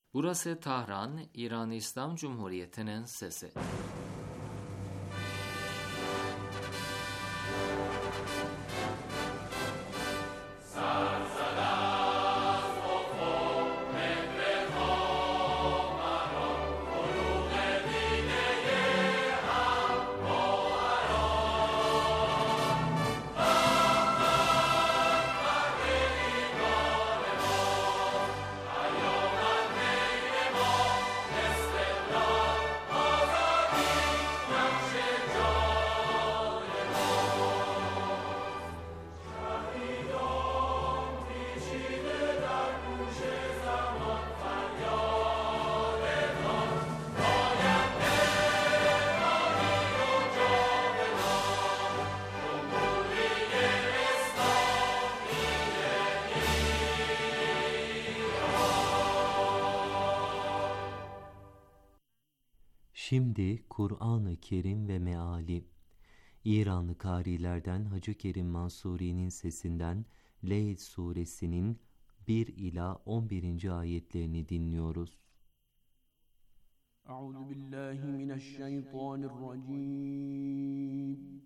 Burası Tahran, İran İslam Cumhuriyeti'nin sesi. Şimdi Kur'an-ı Kerim ve Meali. İranlı kârilerden Hacı Kerim Mansuri'nin sesinden Leyl suresinin 1 ila 11. ayetlerini dinliyoruz. Euzubillahimineşşeytanirracim.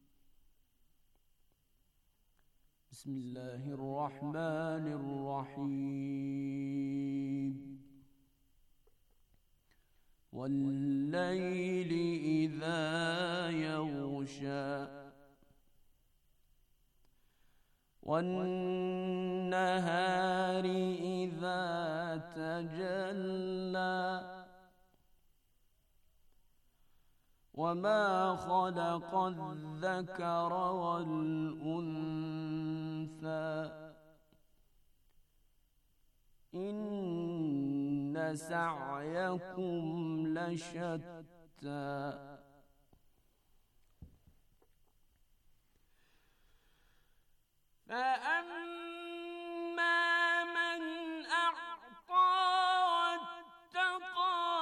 Bismillahirrahmanirrahim. وَاللَّيْلِ إِذَا يَغْشَى وَالنَّهَارِ إِذَا تَجَلَّى وَمَا خَلَقَ الذَّكَرَ وَالْأُنثَى إِنَّ سَعْيَكُمْ لَشَتَّى فَأَمَّا مَنْ أَعْطَى وَاتَّقَى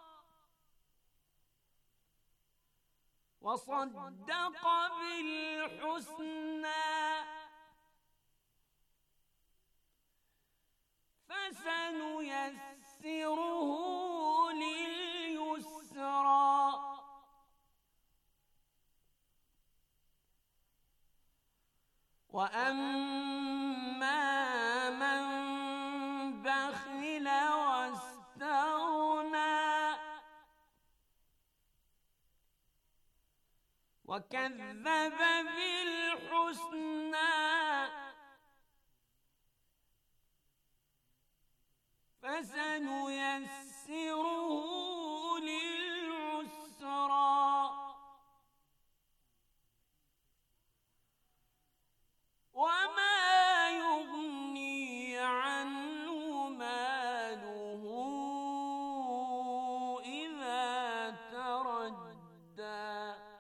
وَصَدَّقَ بِالْحُسْنَى فَسَنُيَسِّرُهُ لِلْيُسْرَى وَأَمَّا مَنْ بَخِلَ وَاسْتَغْنَى وَكَذَّبَ بِالْحُسْنَى فَسَنُيَسِّرُهُ لِلْعُسْرَى وَمَا يُغْنِي عَنْهُ مَالُهُ إِذَا تَرَدَّى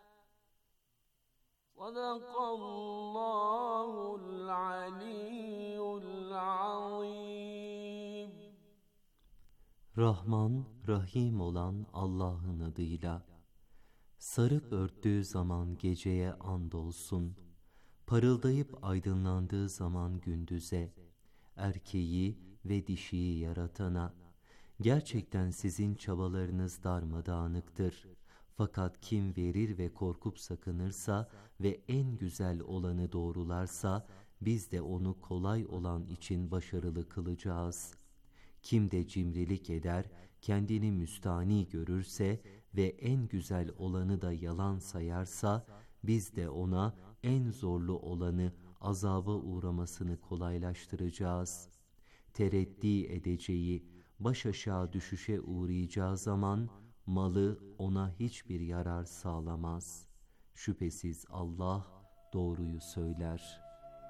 صَدَقَ اللّٰهُ الْعَلِيُّ الْعَظِيمُ. Rahman, Rahim olan Allah'ın adıyla. Sarıp örttüğü zaman geceye andolsun, parıldayıp aydınlandığı zaman gündüze, erkeği ve dişiyi yaratana. Gerçekten sizin çabalarınız darmadağınıktır. Fakat kim verir ve korkup sakınırsa ve en güzel olanı doğrularsa, biz de onu kolay olan için başarılı kılacağız. Kim de cimrilik eder, kendini müstani görürse ve en güzel olanı da yalan sayarsa, biz de ona en zorlu olanı azaba uğramasını kolaylaştıracağız. Tereddi edeceği, baş aşağı düşüşe uğrayacağı zaman, malı ona hiçbir yarar sağlamaz. Şüphesiz Allah doğruyu söyler.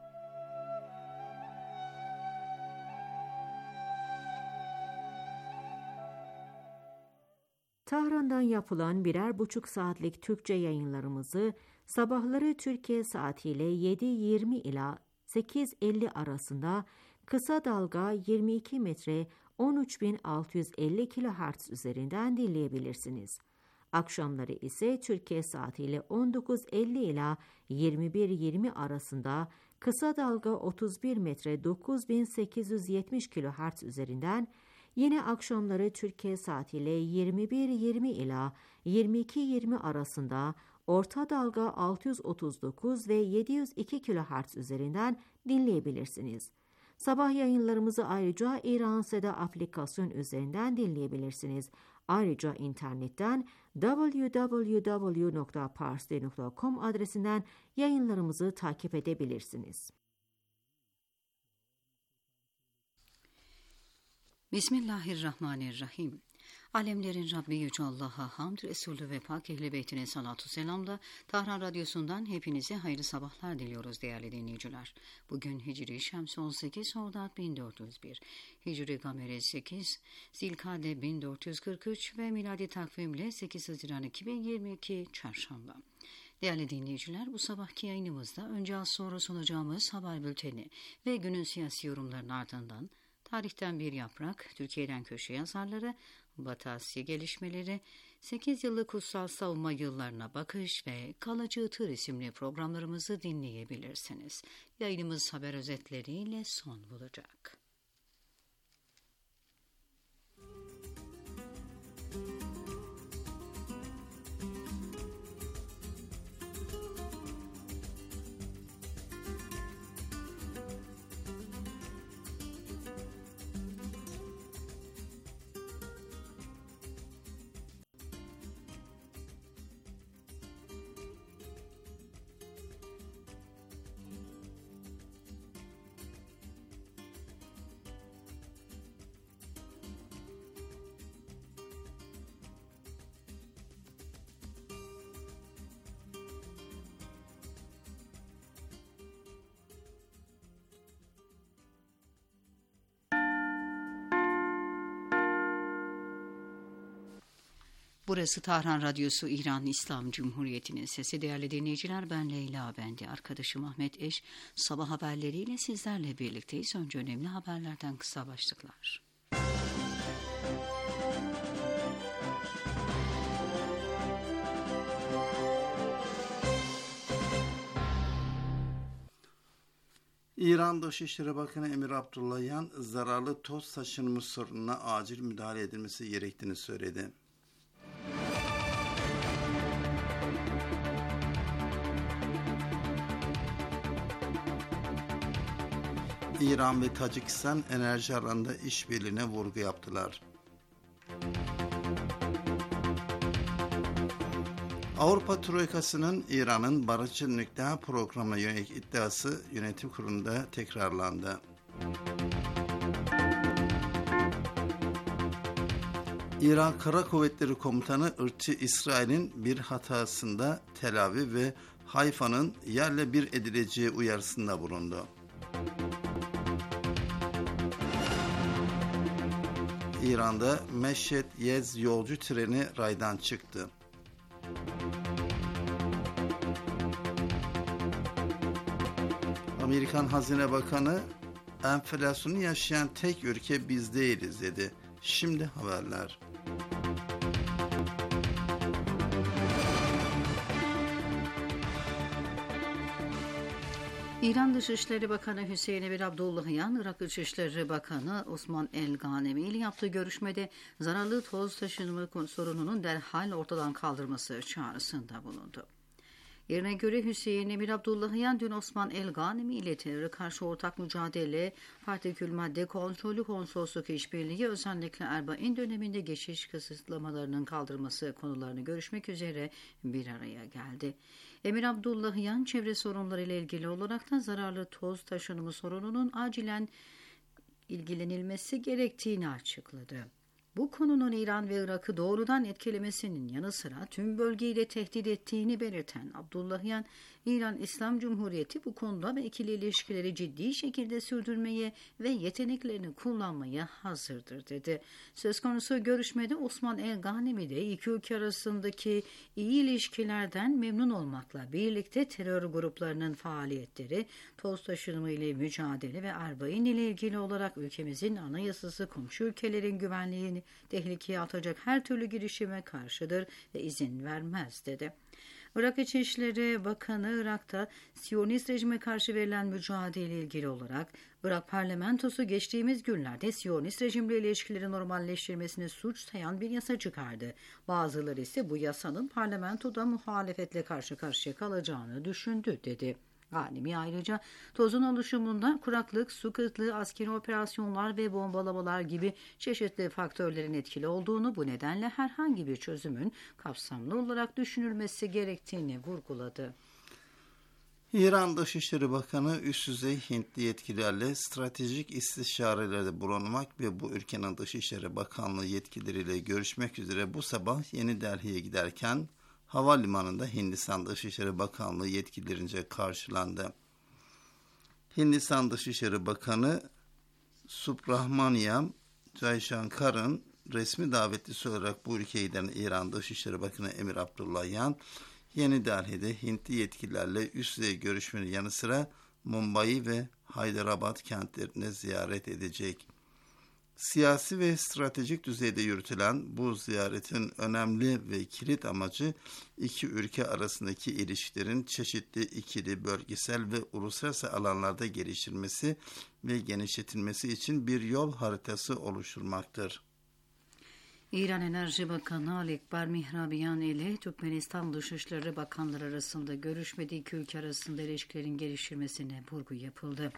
Tahran'dan yapılan 1,5 saatlik Türkçe yayınlarımızı sabahları Türkiye saatiyle 7:20 ila 8:50 arasında kısa dalga 22 metre 13.650 kHz üzerinden dinleyebilirsiniz. Akşamları ise Türkiye saatiyle 19:50 ila 21:20 arasında kısa dalga 31 metre 9.870 kHz üzerinden Yine akşamları Türkiye saatiyle 21:20 ila 22:20 arasında orta dalga 639 ve 702 kHz üzerinden dinleyebilirsiniz. Sabah yayınlarımızı ayrıca İran Seda aplikasyon üzerinden dinleyebilirsiniz. Ayrıca internetten www.parsi.com adresinden yayınlarımızı takip edebilirsiniz. Bismillahirrahmanirrahim. Alemlerin Rabbi Yüce Allah'a hamd, Resulü ve Pak Ehl-i Beytine salatu selamla Tahran Radyosu'ndan hepinize hayırlı sabahlar diliyoruz değerli dinleyiciler. Bugün Hicri Şemsi 18, Hordat 1401, Hicri Gameri 8, Zilkade 1443 ve miladi takvimle 8 Haziran 2022 Çarşamba. Değerli dinleyiciler, bu sabahki yayınımızda önce az sonra sunacağımız haber bülteni ve günün siyasi yorumlarının ardından tarihten bir yaprak, Türkiye'den köşe yazarları, Batı Asya gelişmeleri, 8 yıllık kutsal savunma yıllarına bakış ve Kalıcı Tır isimli programlarımızı dinleyebilirsiniz. Yayınımız haber özetleriyle son bulacak. Burası Tahran Radyosu, İran İslam Cumhuriyeti'nin sesi. Değerli dinleyiciler, ben Leyla Bendi, arkadaşım Ahmet Eş. Sabah haberleriyle sizlerle birlikteyiz. Önce önemli haberlerden kısa başlıklar. İran Dışişleri Bakanı Emir Abdullahian, zararlı toz taşınımı sorununa acil müdahale edilmesi gerektiğini söyledi. İran ve Tacikistan enerji alanında işbirliğine vurgu yaptılar. Avrupa Troikası'nın İran'ın barışçıl nükleer programına yönelik iddiası yönetim kurulunda tekrarlandı. İran Kara Kuvvetleri Komutanı ırkçı İsrail'in bir hatasında Tel Aviv ve Hayfa'nın yerle bir edileceği uyarısında bulundu. İran'da Meşhed-Yez yolcu treni raydan çıktı. Amerikan Hazine Bakanı, enflasyonu yaşayan tek ülke biz değiliz dedi. Şimdi haberler. İran Dışişleri Bakanı Hüseyin Emir Abdullahian, Irak Dışişleri Bakanı Osman El-Ghanemi ile yaptığı görüşmede zararlı toz taşınımı sorununun derhal ortadan kaldırması çağrısında bulundu. Yerine göre Hüseyin Emir Abdullahian dün Osman El-Ghanemi ile teröre karşı ortak mücadele, partikül madde kontrolü, konsolosluk işbirliği, özellikle Erbain döneminde geçiş kısıtlamalarının kaldırılması konularını görüşmek üzere bir araya geldi. Emir Abdullahian, çevre sorunları ile ilgili olarak da zararlı toz taşınımı sorununun acilen ilgilenilmesi gerektiğini açıkladı. Bu konunun İran ve Irak'ı doğrudan etkilemesinin yanı sıra tüm bölgeyi de tehdit ettiğini belirten Abdullahian, İran İslam Cumhuriyeti bu konuda ve ikili ilişkileri ciddi şekilde sürdürmeye ve yeteneklerini kullanmaya hazırdır dedi. Söz konusu görüşmede Osman El-Ghanemi de iki ülke arasındaki iyi ilişkilerden memnun olmakla birlikte terör gruplarının faaliyetleri, toz taşınımı ile mücadele ve Erbain ile ilgili olarak ülkemizin anayasası komşu ülkelerin güvenliğini tehlikeye atacak her türlü girişime karşıdır ve izin vermez dedi. Irak İçişleri Bakanı, Irak'ta Siyonist rejime karşı verilen mücadele ile ilgili olarak Irak parlamentosu geçtiğimiz günlerde Siyonist rejimle ilişkileri normalleştirmesini suç sayan bir yasa çıkardı. Bazıları ise bu yasanın parlamentoda muhalefetle karşı karşıya kalacağını düşündü dedi. Ghanemi ayrıca tozun oluşumunda kuraklık, su kıtlığı, askeri operasyonlar ve bombalamalar gibi çeşitli faktörlerin etkili olduğunu, bu nedenle herhangi bir çözümün kapsamlı olarak düşünülmesi gerektiğini vurguladı. İran Dışişleri Bakanı üst düzey Hintli yetkililerle stratejik istişarelerde bulunmak ve bu ülkenin Dışişleri Bakanlığı yetkilileriyle görüşmek üzere bu sabah Yeni Delhi'ye giderken havalimanında Hindistan Dışişleri Bakanlığı yetkililerince karşılandı. Hindistan Dışişleri Bakanı Subrahmanyam Jaishankar'ın resmi davetlisi olarak bu ülkeye giden İran Dışişleri Bakanı Emir Abdullahian, Yeni Delhi'de Hintli yetkililerle üst düzey görüşmenin yanı sıra Mumbai ve Hyderabad kentlerini ziyaret edecek. Siyasi ve stratejik düzeyde yürütülen bu ziyaretin önemli ve kilit amacı iki ülke arasındaki ilişkilerin çeşitli ikili, bölgesel ve uluslararası alanlarda geliştirilmesi ve genişletilmesi için bir yol haritası oluşturmaktır. İran Enerji Bakanı Ali Ekber Mihrabian ile Türkmenistan Dışişleri Bakanları arasında görüşmede iki ülke arasında ilişkilerin geliştirilmesine vurgu yapıldı.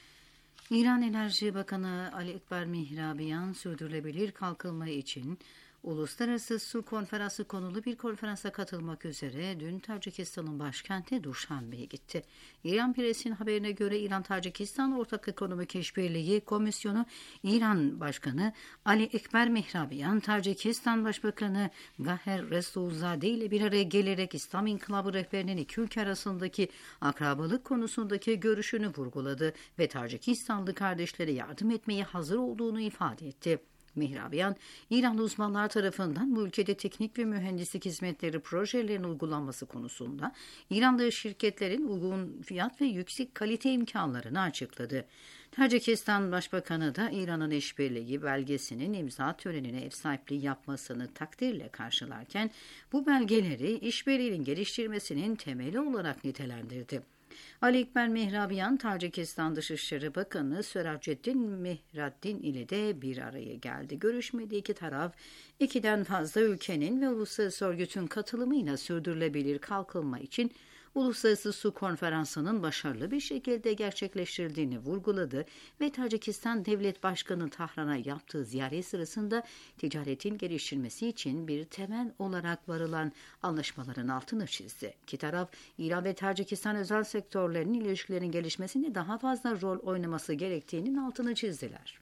İran Enerji Bakanı Ali Ekber Mihrabian, sürdürülebilir kalkınma için Uluslararası Su Konferansı konulu bir konferansa katılmak üzere dün Tacikistan'ın başkenti Duşanbe'ye gitti. İran Press'in haberine göre İran-Tacikistan Ortak Ekonomik İşbirliği Komisyonu İran Başkanı Ali Ekber Mihrabian, Tacikistan Başbakanı Gaher Resulzade ile bir araya gelerek İslam İnkılabı rehberinin iki ülke arasındaki akrabalık konusundaki görüşünü vurguladı ve Tacikistanlı kardeşlere yardım etmeye hazır olduğunu ifade etti. Mihrabian, İranlı uzmanlar tarafından bu ülkede teknik ve mühendislik hizmetleri projelerinin uygulanması konusunda İranlı şirketlerin uygun fiyat ve yüksek kalite imkanlarını açıkladı. Tacikistan Başbakanı da İran'ın işbirliği belgesinin imza törenine ev sahipliği yapmasını takdirle karşılarken bu belgeleri işbirliğinin geliştirmesinin temeli olarak nitelendirdi. Ali Ekber Mihrabian, Tacikistan Dışişleri Bakanı Seraceddin Mehraddin ile de bir araya geldi. Görüşmede iki taraf, ikiden fazla ülkenin ve uluslararası örgütün katılımıyla sürdürülebilir kalkınma için Uluslararası Su Konferansı'nın başarılı bir şekilde gerçekleştirildiğini vurguladı ve Tacikistan Devlet Başkanı Tahran'a yaptığı ziyaret sırasında ticaretin geliştirilmesi için bir temel olarak varılan anlaşmaların altını çizdi. İki taraf, İran ve Tacikistan özel sektörlerinin ilişkilerinin gelişmesinde daha fazla rol oynaması gerektiğinin altını çizdiler.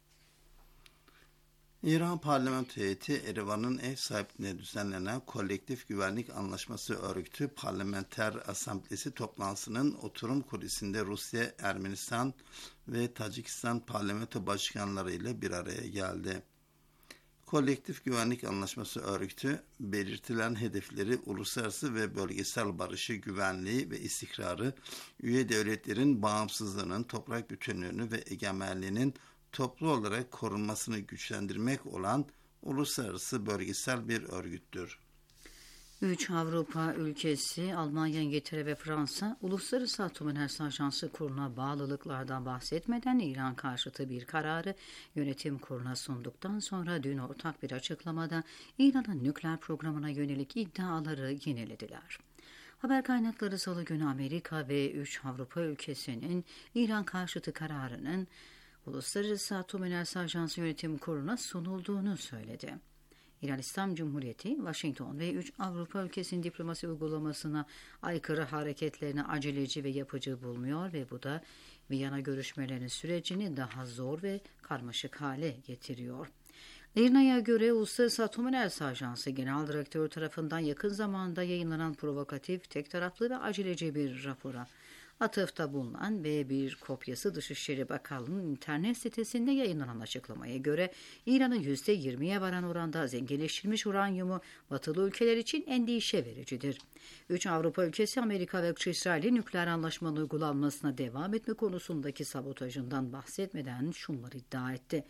İran Parlamento heyeti Erivan'ın ev sahipliğine düzenlenen Kolektif Güvenlik Anlaşması Örgütü Parlamenter Asamblesi toplantısının oturum kulisinde Rusya, Ermenistan ve Tacikistan parlamento başkanları ile bir araya geldi. Kolektif Güvenlik Anlaşması Örgütü, belirtilen hedefleri uluslararası ve bölgesel barışı, güvenliği ve istikrarı, üye devletlerin bağımsızlığının, toprak bütünlüğünü ve egemenliğinin toplu olarak korunmasını güçlendirmek olan uluslararası bölgesel bir örgüttür. 3 Avrupa ülkesi, Almanya, İngiltere ve Fransa, Uluslararası Atom Enerjisi Ajansı Kurulu'na bağlılıklardan bahsetmeden İran karşıtı bir kararı yönetim kuruluna sunduktan sonra dün ortak bir açıklamada İran'ın nükleer programına yönelik iddiaları yinelediler. Haber kaynakları Salı günü Amerika ve 3 Avrupa ülkesinin İran karşıtı kararının Uluslararası Atom Enerjisi Ajansı Yönetim Kurulu'na sunulduğunu söyledi. İran İslam Cumhuriyeti, Washington ve 3 Avrupa ülkesinin diplomasi uygulamasına aykırı hareketlerini aceleci ve yapıcı bulmuyor ve bu da Viyana görüşmelerinin sürecini daha zor ve karmaşık hale getiriyor. İRNA'ya göre Uluslararası Atom Enerjisi Ajansı Genel Direktörü tarafından yakın zamanda yayınlanan provokatif, tek taraflı ve aceleci bir rapora atıfta bulunan ve bir kopyası Dışişleri Bakanlığı'nın internet sitesinde yayınlanan açıklamaya göre İran'ın %20'ye varan oranda zenginleştirilmiş uranyumu batılı ülkeler için endişe vericidir. 3 Avrupa ülkesi Amerika ve İsrail'in nükleer anlaşmanın uygulanmasına devam etme konusundaki sabotajından bahsetmeden şunları iddia etti.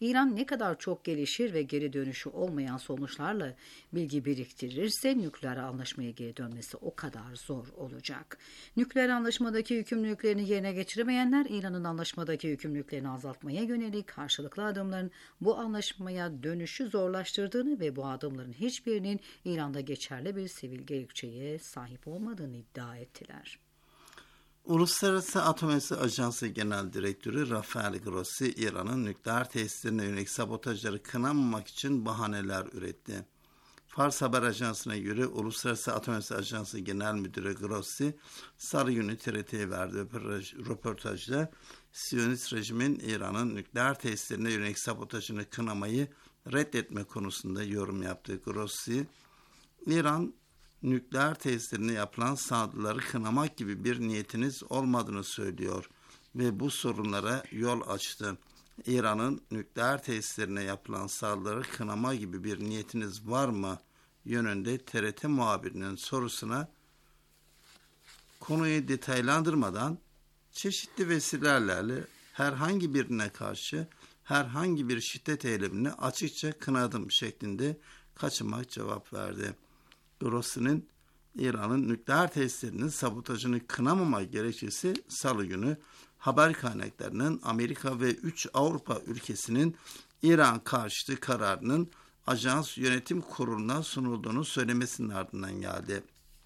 İran ne kadar çok gelişir ve geri dönüşü olmayan sonuçlarla bilgi biriktirirse nükleer anlaşmaya geri dönmesi o kadar zor olacak. Nükleer anlaşmadaki yükümlülüklerini yerine geçiremeyenler İran'ın anlaşmadaki yükümlülüklerini azaltmaya yönelik karşılıklı adımların bu anlaşmaya dönüşü zorlaştırdığını ve bu adımların hiçbirinin İran'da geçerli bir sivil gerekçeye sahip olmadığını iddia ettiler. Uluslararası Atom Enerjisi Ajansı Genel Direktörü Rafael Grossi, İran'ın nükleer tesislerine yönelik sabotajları kınamamak için bahaneler üretti. Fars Haber Ajansı'na göre Uluslararası Atom Enerjisi Ajansı Genel Müdürü Grossi, Salı günü TRT'ye verdiği röportajda Siyonist rejimin İran'ın nükleer tesislerine yönelik sabotajını kınamayı reddetme konusunda yorum yaptı. Grossi, İran nükleer tesislerine yapılan saldırıları kınamak gibi bir niyetiniz olmadığını söylüyor ve bu sorunlara yol açtı. İran'ın nükleer tesislerine yapılan saldırıları kınama gibi bir niyetiniz var mı yönünde TRT muhabirinin sorusuna konuyu detaylandırmadan çeşitli vesilelerle herhangi birine karşı herhangi bir şiddet eylemini açıkça kınadım şeklinde kaçamak cevap verdi. Grossi'nin İran'ın nükleer tesislerinin sabotajını kınamama gerekçesi Salı günü haber kaynaklarının Amerika ve 3 Avrupa ülkesinin İran karşıtı kararının Ajans Yönetim Kurulu'na sunulduğunu söylemesinin ardından geldi.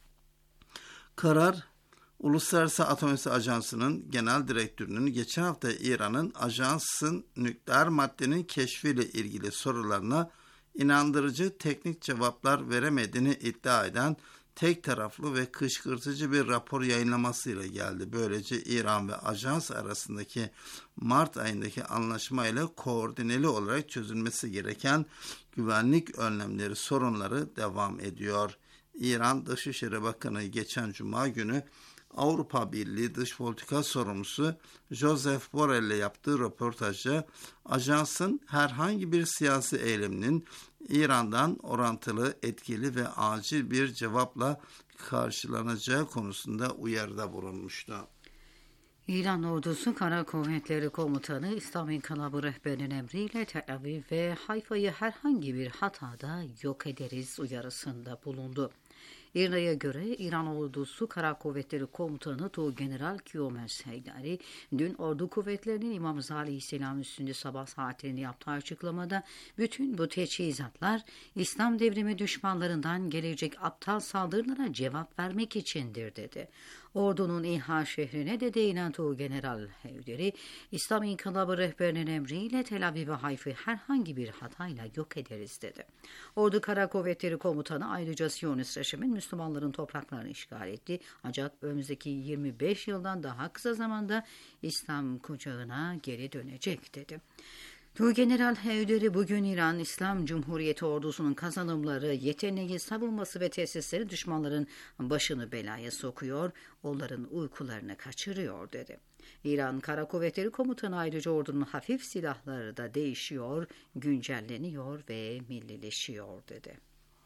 Karar, Uluslararası Atom Enerjisi Ajansı'nın genel direktörünün geçen hafta İran'ın ajansın nükleer maddenin keşfiyle ilgili sorularına inandırıcı teknik cevaplar veremediğini iddia eden tek taraflı ve kışkırtıcı bir rapor yayınlamasıyla geldi. Böylece İran ve ajans arasındaki Mart ayındaki anlaşmayla koordineli olarak çözülmesi gereken güvenlik önlemleri sorunları devam ediyor. İran Dışişleri Bakanı geçen Cuma günü Avrupa Birliği Dış Politika Sorumlusu Joseph Borrell ile yaptığı röportajda ajansın herhangi bir siyasi eyleminin İran'dan orantılı, etkili ve acil bir cevapla karşılanacağı konusunda uyarıda bulunmuştu. İran Ordusu Kara Kuvvetleri Komutanı İslam İnkılabı rehberinin emriyle Tel Aviv ve Hayfa'yı herhangi bir hatada yok ederiz uyarısında bulundu. İRNA'ya göre İran Ordusu Kara Kuvvetleri Komutanı Tuğgeneral Kiyomers Heydari, dün ordu kuvvetlerinin İmam Rıza Aleyhisselam üstünde sabah saatlerinde yaptığı açıklamada bütün bu teçhizatlar İslam devrimi düşmanlarından gelecek aptal saldırılara cevap vermek içindir dedi. Ordunun İHA şehrine de değinen Tuğgeneral Heydari, İslam İnkılabı rehberinin emriyle Tel Aviv ve Hayfa'yı herhangi bir hatayla yok ederiz dedi. Ordu Kara Kuvvetleri Komutanı ayrıca Siyonist rejimin Müslümanların topraklarını işgal etti. Ancak önümüzdeki 25 yıldan daha kısa zamanda İslam kucağına geri dönecek dedi. Tuğgeneral Heydari bugün İran İslam Cumhuriyeti ordusunun kazanımları, yeteneği, savunması ve tesisleri düşmanların başını belaya sokuyor, onların uykularını kaçırıyor dedi. İran Kara Kuvvetleri Komutanı ayrıca ordunun hafif silahları da değişiyor, güncelleniyor ve millileşiyor dedi.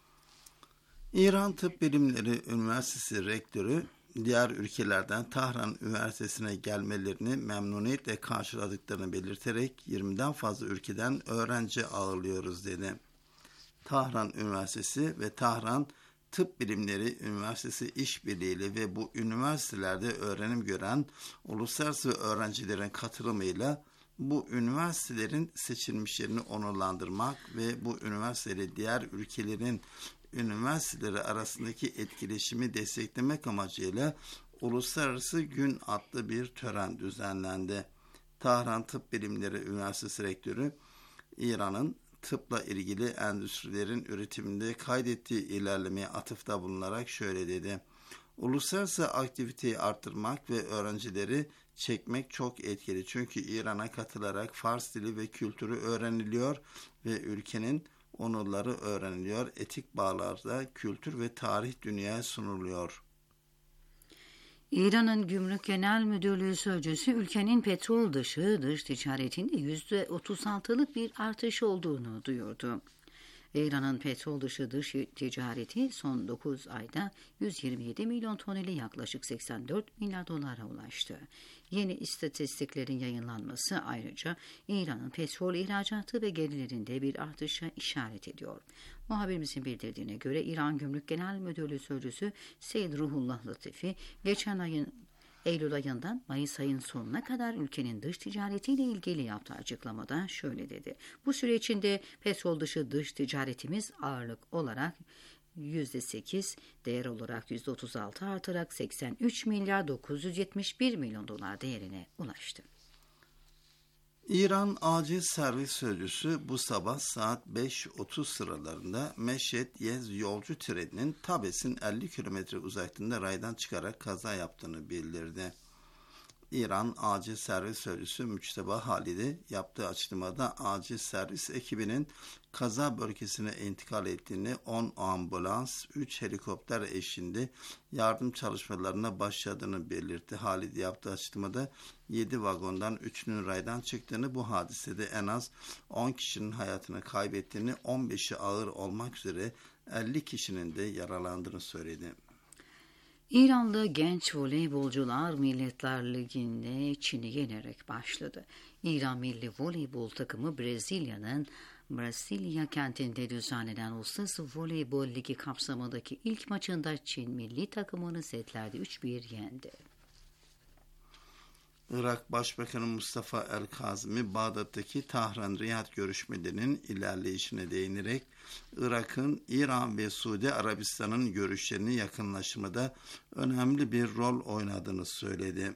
İran Tıp Bilimleri Üniversitesi Rektörü, diğer ülkelerden Tahran Üniversitesi'ne gelmelerini memnuniyetle karşıladıklarını belirterek 20'den fazla ülkeden öğrenci ağırlıyoruz dedi. Tahran Üniversitesi ve Tahran Tıp Bilimleri Üniversitesi işbirliğiyle ve bu üniversitelerde öğrenim gören uluslararası öğrencilerin katılımıyla bu üniversitelerin seçilmişlerini onurlandırmak ve bu üniversiteleri diğer ülkelerin üniversiteleri arasındaki etkileşimi desteklemek amacıyla Uluslararası Gün adlı bir tören düzenlendi. Tahran Tıp Bilimleri Üniversitesi Rektörü, İran'ın tıpla ilgili endüstrilerin üretiminde kaydettiği ilerlemeye atıfta bulunarak şöyle dedi. Uluslararası aktiviteyi arttırmak ve öğrencileri çekmek çok etkili. Çünkü İran'a katılarak Fars dili ve kültürü öğreniliyor ve ülkenin onurları öğreniliyor, etik bağlarda kültür ve tarih dünyaya sunuluyor. İran'ın Gümrük Genel Müdürlüğü Sözcüsü ülkenin petrol dışı dış ticaretinde %36'lık bir artış olduğunu duyurdu. İran'ın petrol dışı ticareti son 9 ayda 127 milyon ton ile yaklaşık 84 milyar dolara ulaştı. Yeni istatistiklerin yayınlanması ayrıca İran'ın petrol ihracatı ve gelirlerinde bir artışa işaret ediyor. Muhabirimizin bildirdiğine göre İran Gümrük Genel Müdürlüğü Sözcüsü Seyyid Ruhullah Latifi geçen ayın Eylül ayından Mayıs ayının sonuna kadar ülkenin dış ticaretiyle ilgili yaptığı açıklamada şöyle dedi. Bu süre içinde petrol dışı dış ticaretimiz ağırlık olarak %8, değer olarak %36 artarak 83 milyar 971 milyon dolar değerine ulaştı. İran Acil Servis Sözcüsü bu sabah saat 5:30 sıralarında Meşhed-Yezd yolcu treninin Tabes'in 50 kilometre uzaklığında raydan çıkarak kaza yaptığını bildirdi. İran Acil Servis Sözcüsü Müçteba Halidi yaptığı açıklamada acil servis ekibinin kaza bölgesine intikal ettiğini, 10 ambulans, 3 helikopter eşliğinde yardım çalışmalarına başladığını belirtti. Halidi yaptığı açıklamada 7 vagondan 3'ünün raydan çıktığını, bu hadisede en az 10 kişinin hayatını kaybettiğini, 15'i ağır olmak üzere 50 kişinin de yaralandığını söyledi. İranlı genç voleybolcular Milletler Ligi'nde Çin'i yenerek başladı. İran milli voleybol takımı Brezilya'nın Brasilia kentinde düzenlenen Uluslararası Voleybol Ligi kapsamındaki ilk maçında Çin milli takımını setlerde 3-1 yendi. Irak Başbakanı Mustafa El-Kazimi, Bağdat'taki Tahran-Riyad görüşmelerinin ilerleyişine değinerek Irak'ın İran ve Suudi Arabistan'ın görüşlerini yakınlaştırmada önemli bir rol oynadığını söyledi.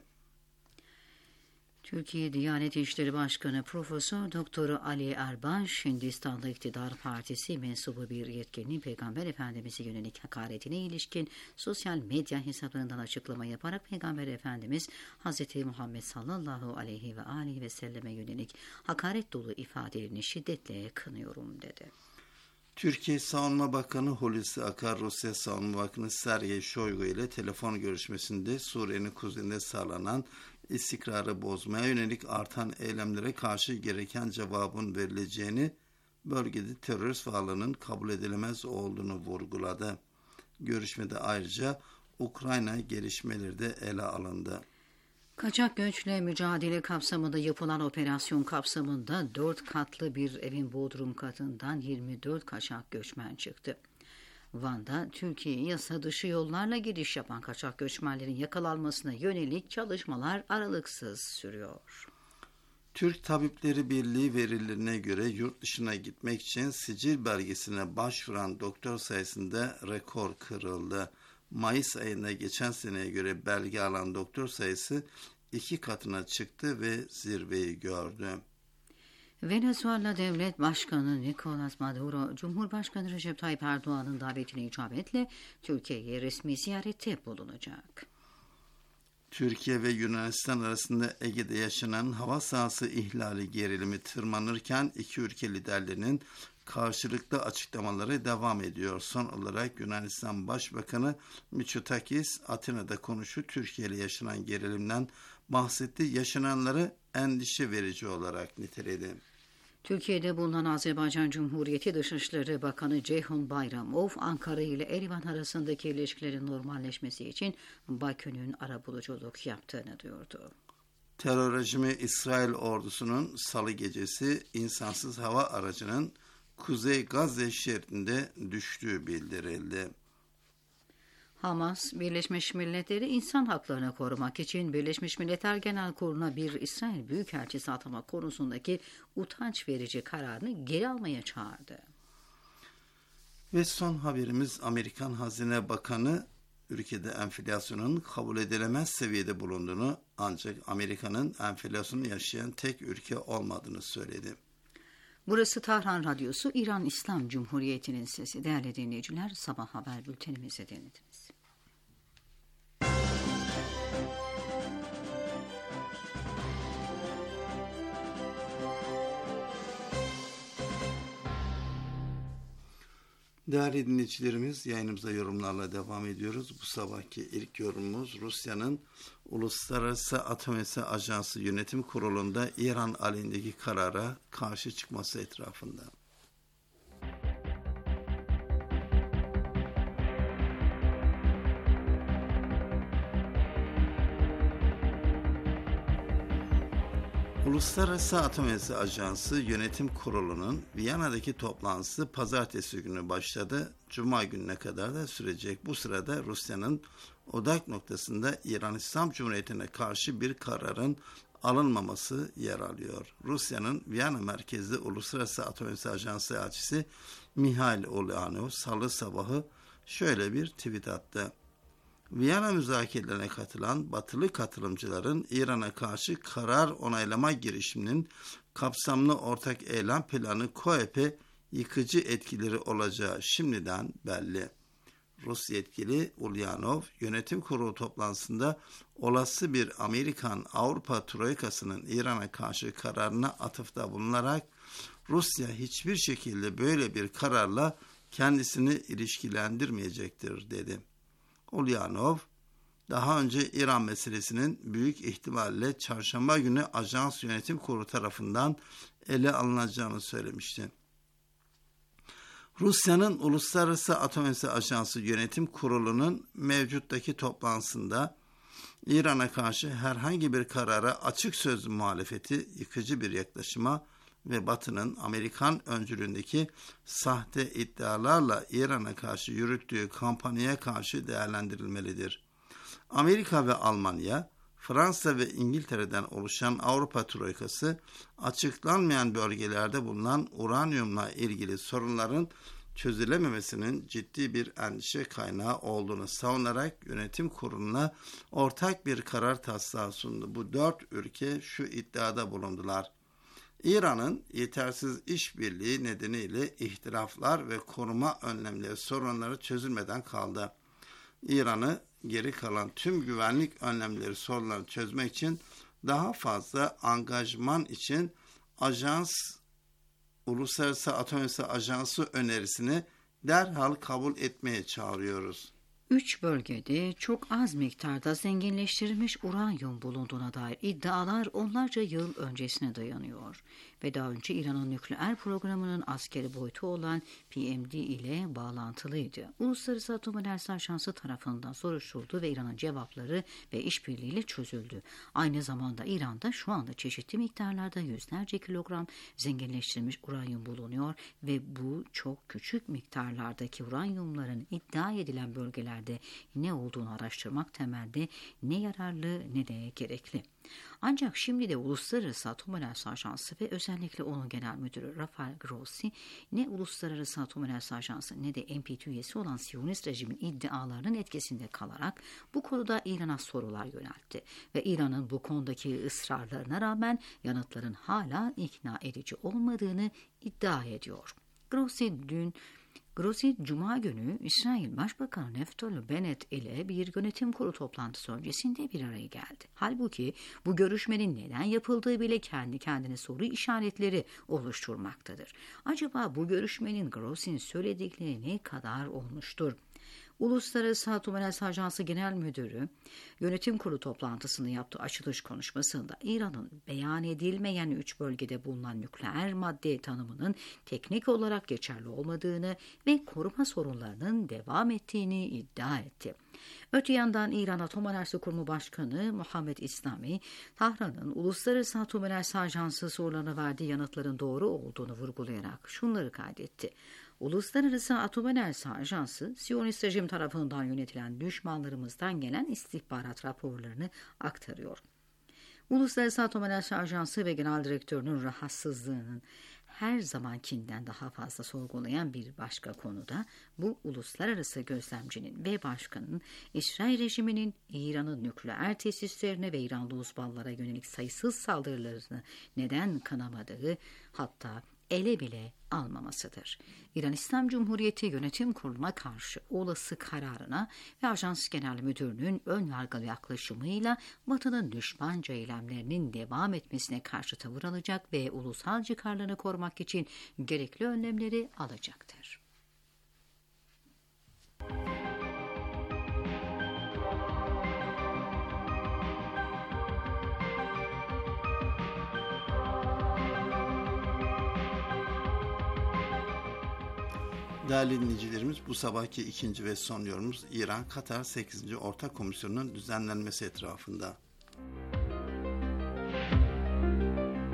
Türkiye Diyanet İşleri Başkanı Profesör Doktor Ali Erbaş, Hindistan'da İktidar Partisi mensubu bir yetkilinin Peygamber Efendimiz'e yönelik hakaretine ilişkin sosyal medya hesaplarından açıklama yaparak Peygamber Efendimiz Hz. Muhammed sallallahu aleyhi ve aleyhi ve selleme yönelik hakaret dolu ifadelerini şiddetle kınıyorum dedi. Türkiye Savunma Bakanı Hulusi Akar, Rusya Savunma Bakanı Sergey Shoigu ile telefon görüşmesinde Suriye'nin kuzeyinde sağlanan istikrarı bozmaya yönelik artan eylemlere karşı gereken cevabın verileceğini, bölgede terörist varlığının kabul edilemez olduğunu vurguladı. Görüşmede ayrıca Ukrayna gelişmeleri de ele alındı. Kaçak göçle mücadele kapsamında yapılan operasyon kapsamında 4 katlı bir evin bodrum katından 24 kaçak göçmen çıktı. Van'da Türkiye'ye yasa dışı yollarla giriş yapan kaçak göçmenlerin yakalanmasına yönelik çalışmalar aralıksız sürüyor. Türk Tabipleri Birliği verilerine göre yurt dışına gitmek için sicil belgesine başvuran doktor sayısında rekor kırıldı. Mayıs ayında geçen seneye göre belge alan doktor sayısı 2 katına çıktı ve zirveyi gördü. Venezuela Devlet Başkanı Nicolas Maduro, Cumhurbaşkanı Recep Tayyip Erdoğan'ın davetine icabetle Türkiye'ye resmi ziyarette bulunacak. Türkiye ve Yunanistan arasında Ege'de yaşanan hava sahası ihlali gerilimi tırmanırken iki ülke liderlerinin karşılıklı açıklamaları devam ediyor. Son olarak Yunanistan Başbakanı Mitsotakis Atina'da konuşup Türkiye ile yaşanan gerilimden bahsetti. Yaşananları endişe verici olarak niteledi. Türkiye'de bulunan Azerbaycan Cumhuriyeti Dışişleri Bakanı Ceyhun Bayramov, Ankara ile Erivan arasındaki ilişkilerin normalleşmesi için Bakü'nün arabuluculuk yaptığını duyurdu. Terör rejimi İsrail ordusunun salı gecesi insansız hava aracının Kuzey Gazze şeridinde düştüğü bildirildi. Hamas, Birleşmiş Milletleri insan haklarını korumak için Birleşmiş Milletler Genel Kurulu'na bir İsrail Büyükelçisi atama konusundaki utanç verici kararını geri almaya çağırdı. Ve son haberimiz, Amerikan Hazine Bakanı ülkede enflasyonun kabul edilemez seviyede bulunduğunu, ancak Amerika'nın enflasyonu yaşayan tek ülke olmadığını söyledi. Burası Tahran Radyosu, İran İslam Cumhuriyeti'nin sesi. Değerli dinleyiciler, sabah haber bültenimizi dinlediniz. Değerli dinleyicilerimiz, yayınımıza yorumlarla devam ediyoruz. Bu sabahki ilk yorumumuz Rusya'nın Uluslararası Atom Ajansı Yönetim Kurulu'nda İran aleyhindeki karara karşı çıkması etrafında. Uluslararası Atom Enerjisi Ajansı Yönetim Kurulu'nun Viyana'daki toplantısı pazartesi günü başladı. Cuma gününe kadar da sürecek. Bu sırada Rusya'nın odak noktasında İran İslam Cumhuriyeti'ne karşı bir kararın alınmaması yer alıyor. Rusya'nın Viyana merkezli Uluslararası Atom Enerjisi Ajansı elçisi Mihail Ulyanov salı sabahı şöyle bir tweet attı. Viyana müzakerelerine katılan batılı katılımcıların İran'a karşı karar onaylama girişiminin kapsamlı ortak eylem planı COEP'e yıkıcı etkileri olacağı şimdiden belli. Rus yetkili Ulyanov, yönetim kurulu toplantısında olası bir Amerikan-Avrupa troikasının İran'a karşı kararına atıfta bulunarak Rusya hiçbir şekilde böyle bir kararla kendisini ilişkilendirmeyecektir dedi. Ulyanov, daha önce İran meselesinin büyük ihtimalle çarşamba günü Ajans Yönetim Kurulu tarafından ele alınacağını söylemişti. Rusya'nın Uluslararası Atom Enerjisi Ajansı Yönetim Kurulu'nun mevcuttaki toplantısında İran'a karşı herhangi bir karara açık sözlü muhalefeti yıkıcı bir yaklaşıma ve Batı'nın Amerikan öncülüğündeki sahte iddialarla İran'a karşı yürüttüğü kampanyaya karşı değerlendirilmelidir. Amerika ve Almanya, Fransa ve İngiltere'den oluşan Avrupa Troikası, açıklanmayan bölgelerde bulunan uranyumla ilgili sorunların çözülememesinin ciddi bir endişe kaynağı olduğunu savunarak yönetim kuruluna ortak bir karar taslağı sundu. Bu 4 ülke şu iddiada bulundular. İran'ın yetersiz işbirliği nedeniyle ihtilaflar ve koruma önlemleri sorunları çözülmeden kaldı. İran'ı geri kalan tüm güvenlik önlemleri sorunlarını çözmek için daha fazla angajman için Uluslararası Atom Enerjisi Ajansı önerisini derhal kabul etmeye çağırıyoruz. 3 bölgede çok az miktarda zenginleştirilmiş uranyum bulunduğuna dair iddialar onlarca yıl öncesine dayanıyor ve daha önce İran'ın nükleer programının askeri boyutu olan PMD ile bağlantılıydı. Uluslararası Atom Enerjisi Ajansı tarafından soruşturuldu ve İran'ın cevapları ve işbirliğiyle çözüldü. Aynı zamanda İran'da şu anda çeşitli miktarlarda yüzlerce kilogram zenginleştirilmiş uranyum bulunuyor ve bu çok küçük miktarlardaki uranyumların iddia edilen bölgelerde ne olduğunu araştırmak temelde ne yararlı ne de gerekli. Ancak şimdi de Uluslararası Atom Enerjisi Ajansı ve özellikle onun genel müdürü Rafael Grossi ne Uluslararası Atom Enerjisi Ajansı ne de NPT üyesi olan Siyonist rejimin iddialarının etkisinde kalarak bu konuda İran'a sorular yöneltti ve İran'ın bu konudaki ısrarlarına rağmen yanıtların hala ikna edici olmadığını iddia ediyor. Grossi, Cuma günü İsrail Başbakanı Naftali Bennett ile bir yönetim kurulu toplantısı öncesinde bir araya geldi. Halbuki bu görüşmenin neden yapıldığı bile kendi kendine soru işaretleri oluşturmaktadır. Acaba bu görüşmenin Grossi'nin söyledikleri ne kadar olmuştur? Uluslararası Atom Enerjisi Ajansı Genel Müdürü yönetim kurulu toplantısında yaptığı açılış konuşmasında İran'ın beyan edilmeyen 3 bölgede bulunan nükleer madde tanımının teknik olarak geçerli olmadığını ve koruma sorunlarının devam ettiğini iddia etti. Öte yandan İran Atom Enerjisi Kurumu Başkanı Muhammed İslami, Tahran'ın Uluslararası Atom Enerjisi Ajansı sorularına verdiği yanıtların doğru olduğunu vurgulayarak şunları kaydetti. Uluslararası Atom Enerjisi Ajansı, Siyonist rejim tarafından yönetilen düşmanlarımızdan gelen istihbarat raporlarını aktarıyor. Uluslararası Atom Enerjisi Ajansı ve Genel Direktörünün rahatsızlığının her zamankinden daha fazla sorgulayan bir başka konuda bu uluslararası gözlemcinin ve başkanın İsrail rejiminin İran'ın nükleer tesislerine ve İranlı uzmanlara yönelik sayısız saldırılarını neden kanamadığı, hatta ele bile almamasıdır. İran İslam Cumhuriyeti Yönetim Kurulu'na karşı olası kararına ve Ajans Genel Müdürü'nün ön yargılı yaklaşımıyla Batı'nın düşmanca eylemlerinin devam etmesine karşı tavır alacak ve ulusal çıkarlarını korumak için gerekli önlemleri alacaktır. Değerli dinleyicilerimiz, bu sabahki ikinci ve son yorumumuz İran-Katar 8. Ortak Komisyonu'nun düzenlenmesi etrafında.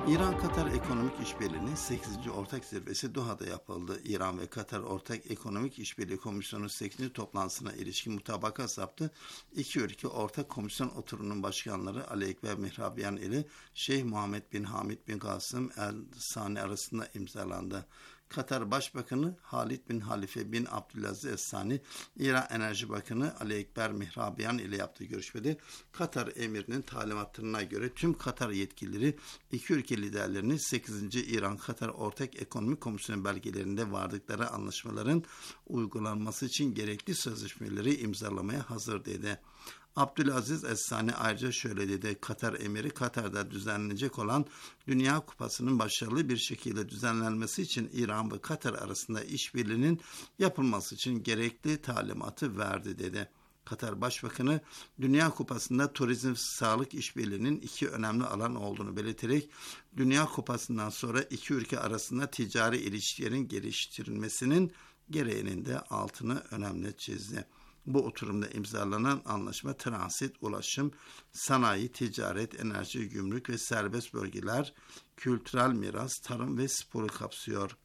İran-Katar Ekonomik İşbirliği'nin 8. Ortak Zirvesi Doha'da yapıldı. İran ve Katar Ortak Ekonomik İşbirliği Komisyonu'nun 8. toplantısına ilişkin mutabakat saptı. İki ülke ortak komisyon oturumunun başkanları Ali Ekber Mihrabian ile Şeyh Muhammed bin Hamid bin Kasım El Sani arasında imzalandı. Katar Başbakanı Halid bin Halife bin Abdülaziz Es Sani, İran Enerji Bakanı Ali Ekber Mihrabian ile yaptığı görüşmede Katar emirinin talimatlarına göre tüm Katar yetkilileri iki ülke liderlerini 8. İran-Katar Ortak Ekonomik Komisyonu belgelerinde vardıkları anlaşmaların uygulanması için gerekli sözleşmeleri imzalamaya hazır dedi. Abdülaziz Es-Sani ayrıca şöyle dedi: Katar emiri Katar'da düzenlenecek olan Dünya Kupası'nın başarılı bir şekilde düzenlenmesi için İran ve Katar arasında işbirliğinin yapılması için gerekli talimatı verdi dedi. Katar Başbakanı Dünya Kupası'nda turizm ve sağlık işbirliğinin iki önemli alan olduğunu belirterek Dünya Kupası'ndan sonra iki ülke arasında ticari ilişkilerin geliştirilmesinin gereğinin de altını önemli çizdi. Bu oturumda imzalanan anlaşma transit, ulaşım, sanayi, ticaret, enerji, gümrük ve serbest bölgeler, kültürel miras, tarım ve sporu kapsıyor.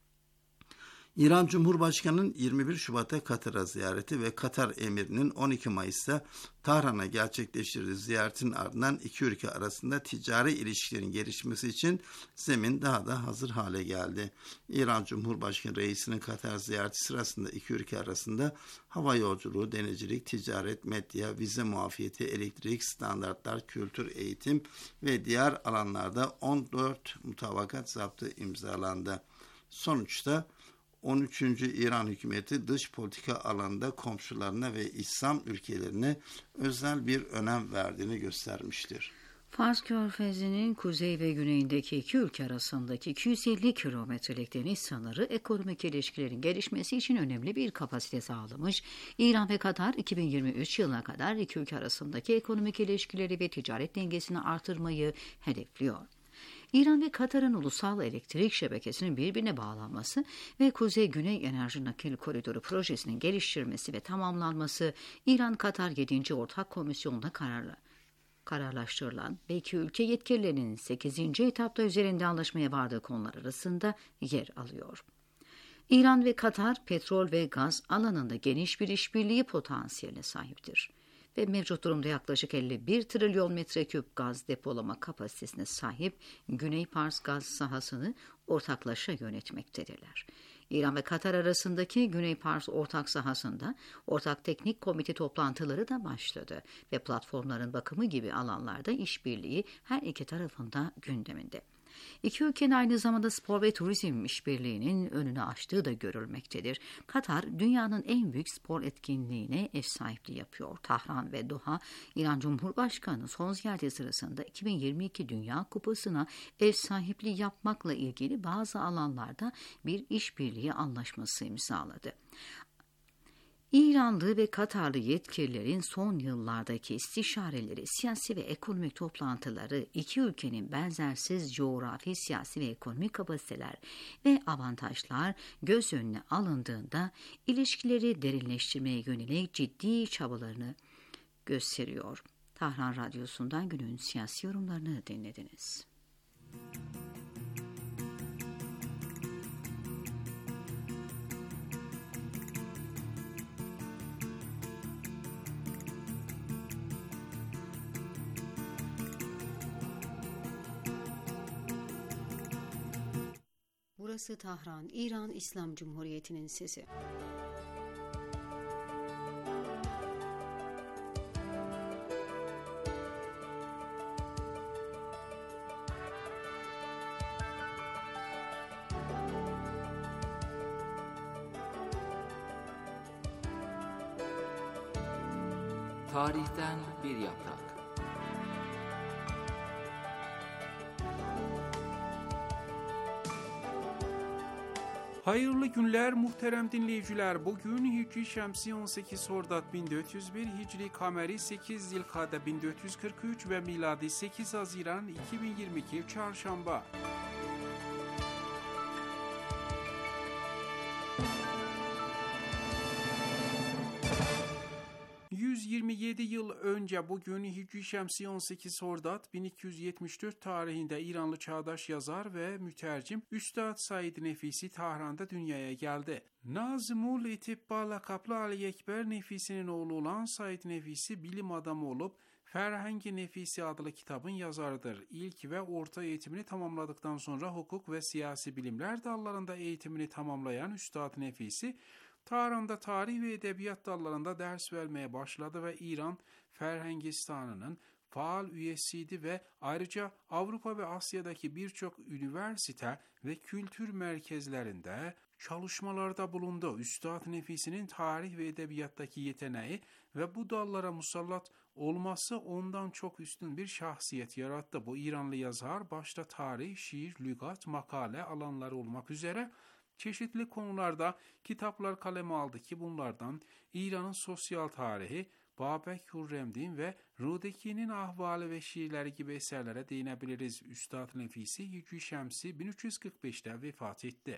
İran Cumhurbaşkanı'nın 21 Şubat'ta Katar'a ziyareti ve Katar emirinin 12 Mayıs'ta Tahran'a gerçekleştirdiği ziyaretin ardından iki ülke arasında ticari ilişkilerin gelişmesi için zemin daha da hazır hale geldi. İran Cumhurbaşkanı reisinin Katar ziyareti sırasında iki ülke arasında hava yolculuğu, denizcilik, ticaret, medya, vize muafiyeti, elektrik, standartlar, kültür, eğitim ve diğer alanlarda 14 mutabakat zaptı imzalandı. Sonuçta 13. İran hükümeti dış politika alanında komşularına ve İslam ülkelerine özel bir önem verdiğini göstermiştir. Fars Körfezi'nin kuzey ve güneyindeki iki ülke arasındaki 250 kilometrelik deniz sınırı ekonomik ilişkilerin gelişmesi için önemli bir kapasite sağlamış. İran ve Katar 2023 yılına kadar iki ülke arasındaki ekonomik ilişkileri ve ticaret dengesini artırmayı hedefliyor. İran ve Katar'ın ulusal elektrik şebekesinin birbirine bağlanması ve Kuzey-Güney Enerji Nakil Koridoru projesinin geliştirilmesi ve tamamlanması İran-Katar 7. Ortak Komisyonu'nda kararlaştırılan ve iki ülke yetkililerinin 8. etapta üzerinde anlaşmaya vardığı konular arasında yer alıyor. İran ve Katar petrol ve gaz alanında geniş bir işbirliği potansiyeline sahiptir ve mevcut durumda yaklaşık 51 trilyon metreküp gaz depolama kapasitesine sahip Güney Pars gaz sahasını ortaklaşa yönetmektedirler. İran ve Katar arasındaki Güney Pars ortak sahasında ortak teknik komite toplantıları da başladı ve platformların bakımı gibi alanlarda işbirliği her iki tarafında gündeminde. İki ülkenin aynı zamanda spor ve turizm işbirliğinin önünü açtığı da görülmektedir. Katar, dünyanın en büyük spor etkinliğine ev sahipliği yapıyor. Tahran ve Doha, İran Cumhurbaşkanı son ziyareti sırasında 2022 Dünya Kupası'na ev sahipliği yapmakla ilgili bazı alanlarda bir işbirliği anlaşması imzaladı. İranlı ve Katarlı yetkililerin son yıllardaki istişareleri, siyasi ve ekonomik toplantıları iki ülkenin benzersiz coğrafi, siyasi ve ekonomik kapasiteler ve avantajlar göz önüne alındığında ilişkileri derinleştirmeye yönelik ciddi çabalarını gösteriyor. Tahran Radyosu'ndan günün siyasi yorumlarını dinlediniz. Burası Tahran, İran İslam Cumhuriyeti'nin sesi. Tarihten bir yaprak. Hayırlı günler muhterem dinleyiciler. Bugün Hicri Şemsi 18 Hordat 1401, Hicri Kameri 8 Zilkade 1443 ve miladi 8 Haziran 2022 Çarşamba. 37 yıl önce bugün Hicri Şemsi 18 Hordat 1274 tarihinde İranlı çağdaş yazar ve mütercim Üstad Said Nefisi Tahran'da dünyaya geldi. Nazımul İtibba lakaplı Ali Ekber Nefisi'nin oğlu olan Said Nefisi bilim adamı olup Ferhang-i Nefisi adlı kitabın yazarıdır. İlk ve orta eğitimini tamamladıktan sonra hukuk ve siyasi bilimler dallarında eğitimini tamamlayan Üstad Nefisi, Tahran'da tarih ve edebiyat dallarında ders vermeye başladı ve İran Ferhangistanı'nın faal üyesiydi ve ayrıca Avrupa ve Asya'daki birçok üniversite ve kültür merkezlerinde çalışmalarda bulundu. Üstad Nefisi'nin tarih ve edebiyattaki yeteneği ve bu dallara musallat olması ondan çok üstün bir şahsiyet yarattı. Bu İranlı yazar başta tarih, şiir, lügat, makale alanları olmak üzere çeşitli konularda kitaplar kaleme aldı ki bunlardan İran'ın sosyal tarihi, Babek Hürremdin ve Rudeki'nin ahvali ve şiirleri gibi eserlere değinebiliriz. Üstad Nefisi Hicri Şemsi 1345'te vefat etti.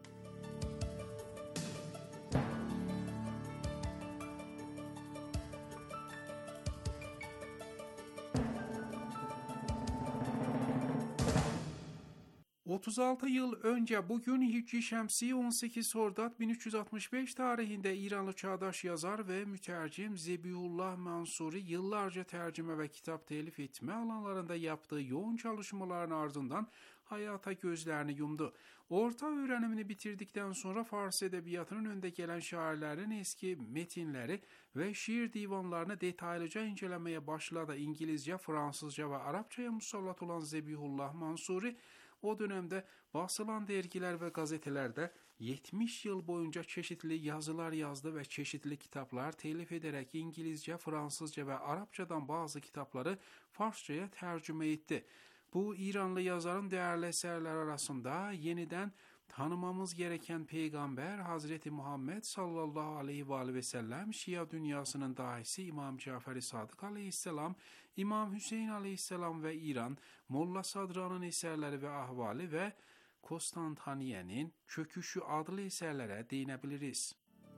...36 yıl önce bugün Hicri Şemsi 18 Hordat 1365 tarihinde İranlı çağdaş yazar ve mütercim Zebihullah Mansuri yıllarca tercüme ve kitap telif etme alanlarında yaptığı yoğun çalışmaların ardından hayata gözlerini yumdu. Orta öğrenimini bitirdikten sonra Fars edebiyatının önde gelen şairlerin eski metinleri ve şiir divanlarını detaylıca incelemeye başladı. İngilizce, Fransızca ve Arapçaya musallat olan Zebihullah Mansuri, o dönemde basılan dergiler ve gazetelerde 70 yıl boyunca çeşitli yazılar yazdı ve çeşitli kitaplar telif ederek İngilizce, Fransızca ve Arapçadan bazı kitapları Farsçaya tercüme etti. Bu İranlı yazarın değerli eserler arasında yeniden tanımamız gereken Peygamber Hazreti Muhammed sallallahu aleyhi ve sellem, Şia dünyasının dahisi İmam Cafer-i Sadık aleyhisselam, İmam Hüseyin aleyhisselam ve İran, Molla Sadra'nın eserleri ve ahvali ve Konstantiniye'nin çöküşü adlı eserlere değinebiliriz.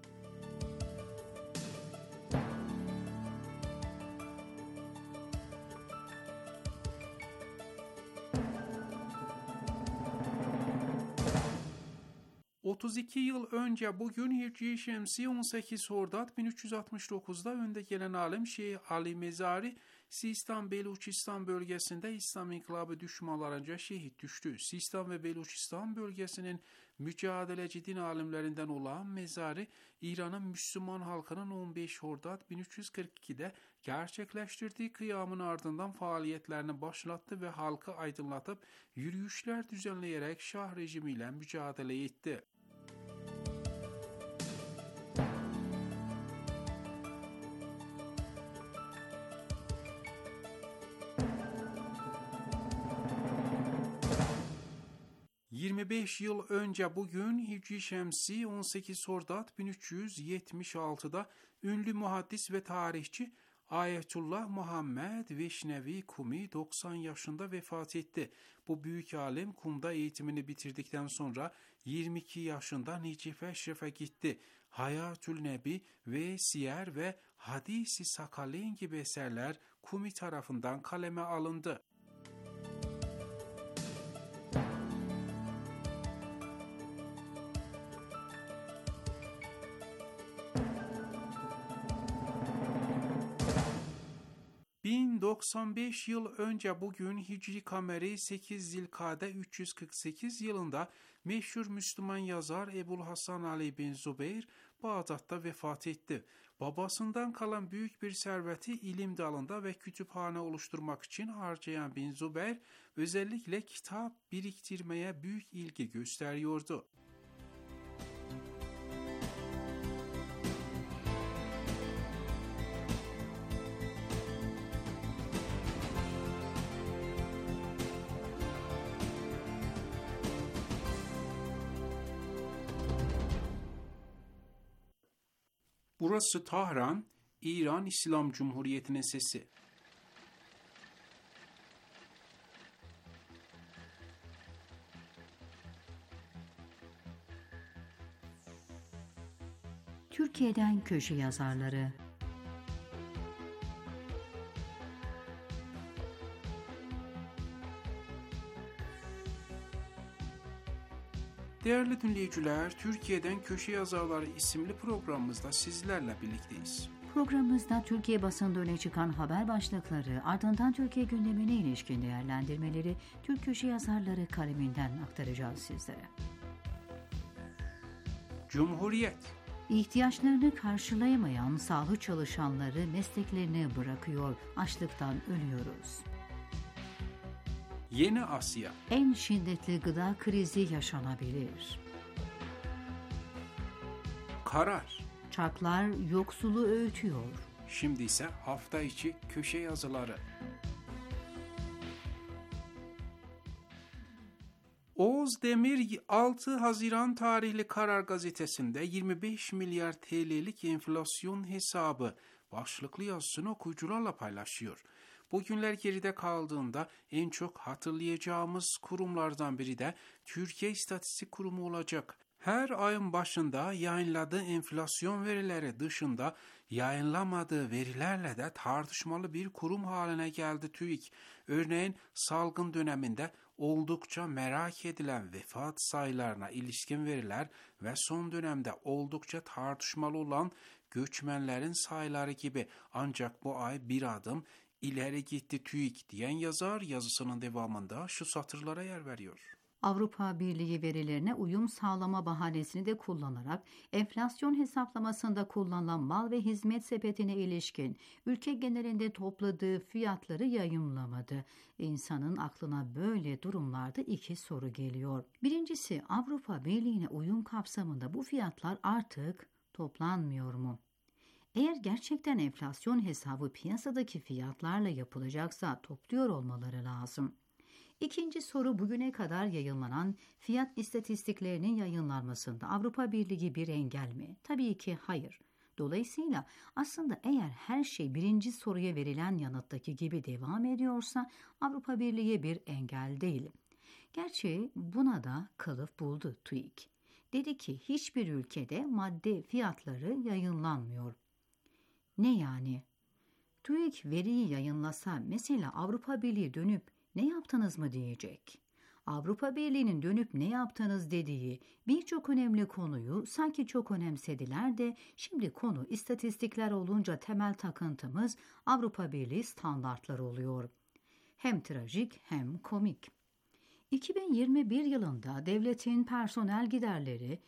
...32 yıl önce bugün Hicri Şemsi 18 Hordat 1369'da önde gelen alim Şeyh Ali Mezari, Sistan Beluçistan bölgesinde İslam İnkılabı düşmanlarınca şehit düştü. Sistan ve Beluçistan bölgesinin mücadeleci din alimlerinden olan Mezari, İran'ın Müslüman halkının 15 Hordat 1342'de gerçekleştirdiği kıyamın ardından faaliyetlerini başlattı ve halkı aydınlatıp yürüyüşler düzenleyerek Şah rejimiyle mücadele etti. ...25 yıl önce bugün Hicri Şemsi 18 Hordat 1376'da ünlü muhaddis ve tarihçi Ayetullah Muhammed Veşnevi Kumi 90 yaşında vefat etti. Bu büyük alim Kum'da eğitimini bitirdikten sonra 22 yaşında Necef Eşref'e gitti. Hayatül Nebi ve Siyer ve Hadis-i Sakaleyn gibi eserler Kumi tarafından kaleme alındı. ...1095 yıl önce bugün Hicri Kameri 8 Zilkade 348 yılında meşhur Müslüman yazar Ebu'l-Hasan Ali bin Zübeyir Bağdat'ta vefat etti. Babasından kalan büyük bir serveti ilim dalında ve kütüphane oluşturmak için harcayan bin Zübeyir özellikle kitap biriktirmeye büyük ilgi gösteriyordu. Burası Tahran, İran İslam Cumhuriyeti'nin sesi. Türkiye'den köşe yazarları. Değerli dinleyiciler, Türkiye'den Köşe Yazarları isimli programımızda sizlerle birlikteyiz. Programımızda Türkiye basında öne çıkan haber başlıkları, ardından Türkiye gündemine ilişkin değerlendirmeleri Türk Köşe Yazarları kaleminden aktaracağız sizlere. Cumhuriyet. İhtiyaçlarını karşılayamayan sağlık çalışanları mesleklerini bırakıyor, açlıktan ölüyoruz. Yeni Asya. En şiddetli gıda krizi yaşanabilir. Karar. Çarklar yoksulu öğütüyor. Şimdi ise hafta içi köşe yazıları. Oğuz Demir 6 Haziran tarihli Karar Gazetesi'nde 25 milyar TL'lik enflasyon hesabı başlıklı yazısını okuyucularla paylaşıyor. Bugünler geride kaldığında en çok hatırlayacağımız kurumlardan biri de Türkiye İstatistik Kurumu olacak. Her ayın başında yayınladığı enflasyon verileri dışında yayınlamadığı verilerle de tartışmalı bir kurum haline geldi TÜİK. Örneğin salgın döneminde oldukça merak edilen vefat sayılarına ilişkin veriler ve son dönemde oldukça tartışmalı olan göçmenlerin sayıları gibi, ancak bu ay bir adım ileri gitti TÜİK diyen yazar yazısının devamında şu satırlara yer veriyor. Avrupa Birliği verilerine uyum sağlama bahanesini de kullanarak enflasyon hesaplamasında kullanılan mal ve hizmet sepetine ilişkin ülke genelinde topladığı fiyatları yayımlamadı. İnsanın aklına böyle durumlarda iki soru geliyor. Birincisi, Avrupa Birliği'ne uyum kapsamında bu fiyatlar artık toplanmıyor mu? Eğer gerçekten enflasyon hesabı piyasadaki fiyatlarla yapılacaksa topluyor olmaları lazım. İkinci soru, bugüne kadar yayınlanan fiyat istatistiklerinin yayınlanmasında Avrupa Birliği bir engel mi? Tabii ki hayır. Dolayısıyla aslında eğer her şey birinci soruya verilen yanıttaki gibi devam ediyorsa Avrupa Birliği bir engel değil. Gerçi buna da kılıf buldu TÜİK. Dedi ki hiçbir ülkede madde fiyatları yayınlanmıyor. Ne yani? TÜİK veriyi yayınlasa mesela Avrupa Birliği dönüp ne yaptınız mı diyecek. Avrupa Birliği'nin dönüp ne yaptınız dediği birçok önemli konuyu sanki çok önemsediler de şimdi konu istatistikler olunca temel takıntımız Avrupa Birliği standartları oluyor. Hem trajik hem komik. 2021 yılında devletin personel giderleri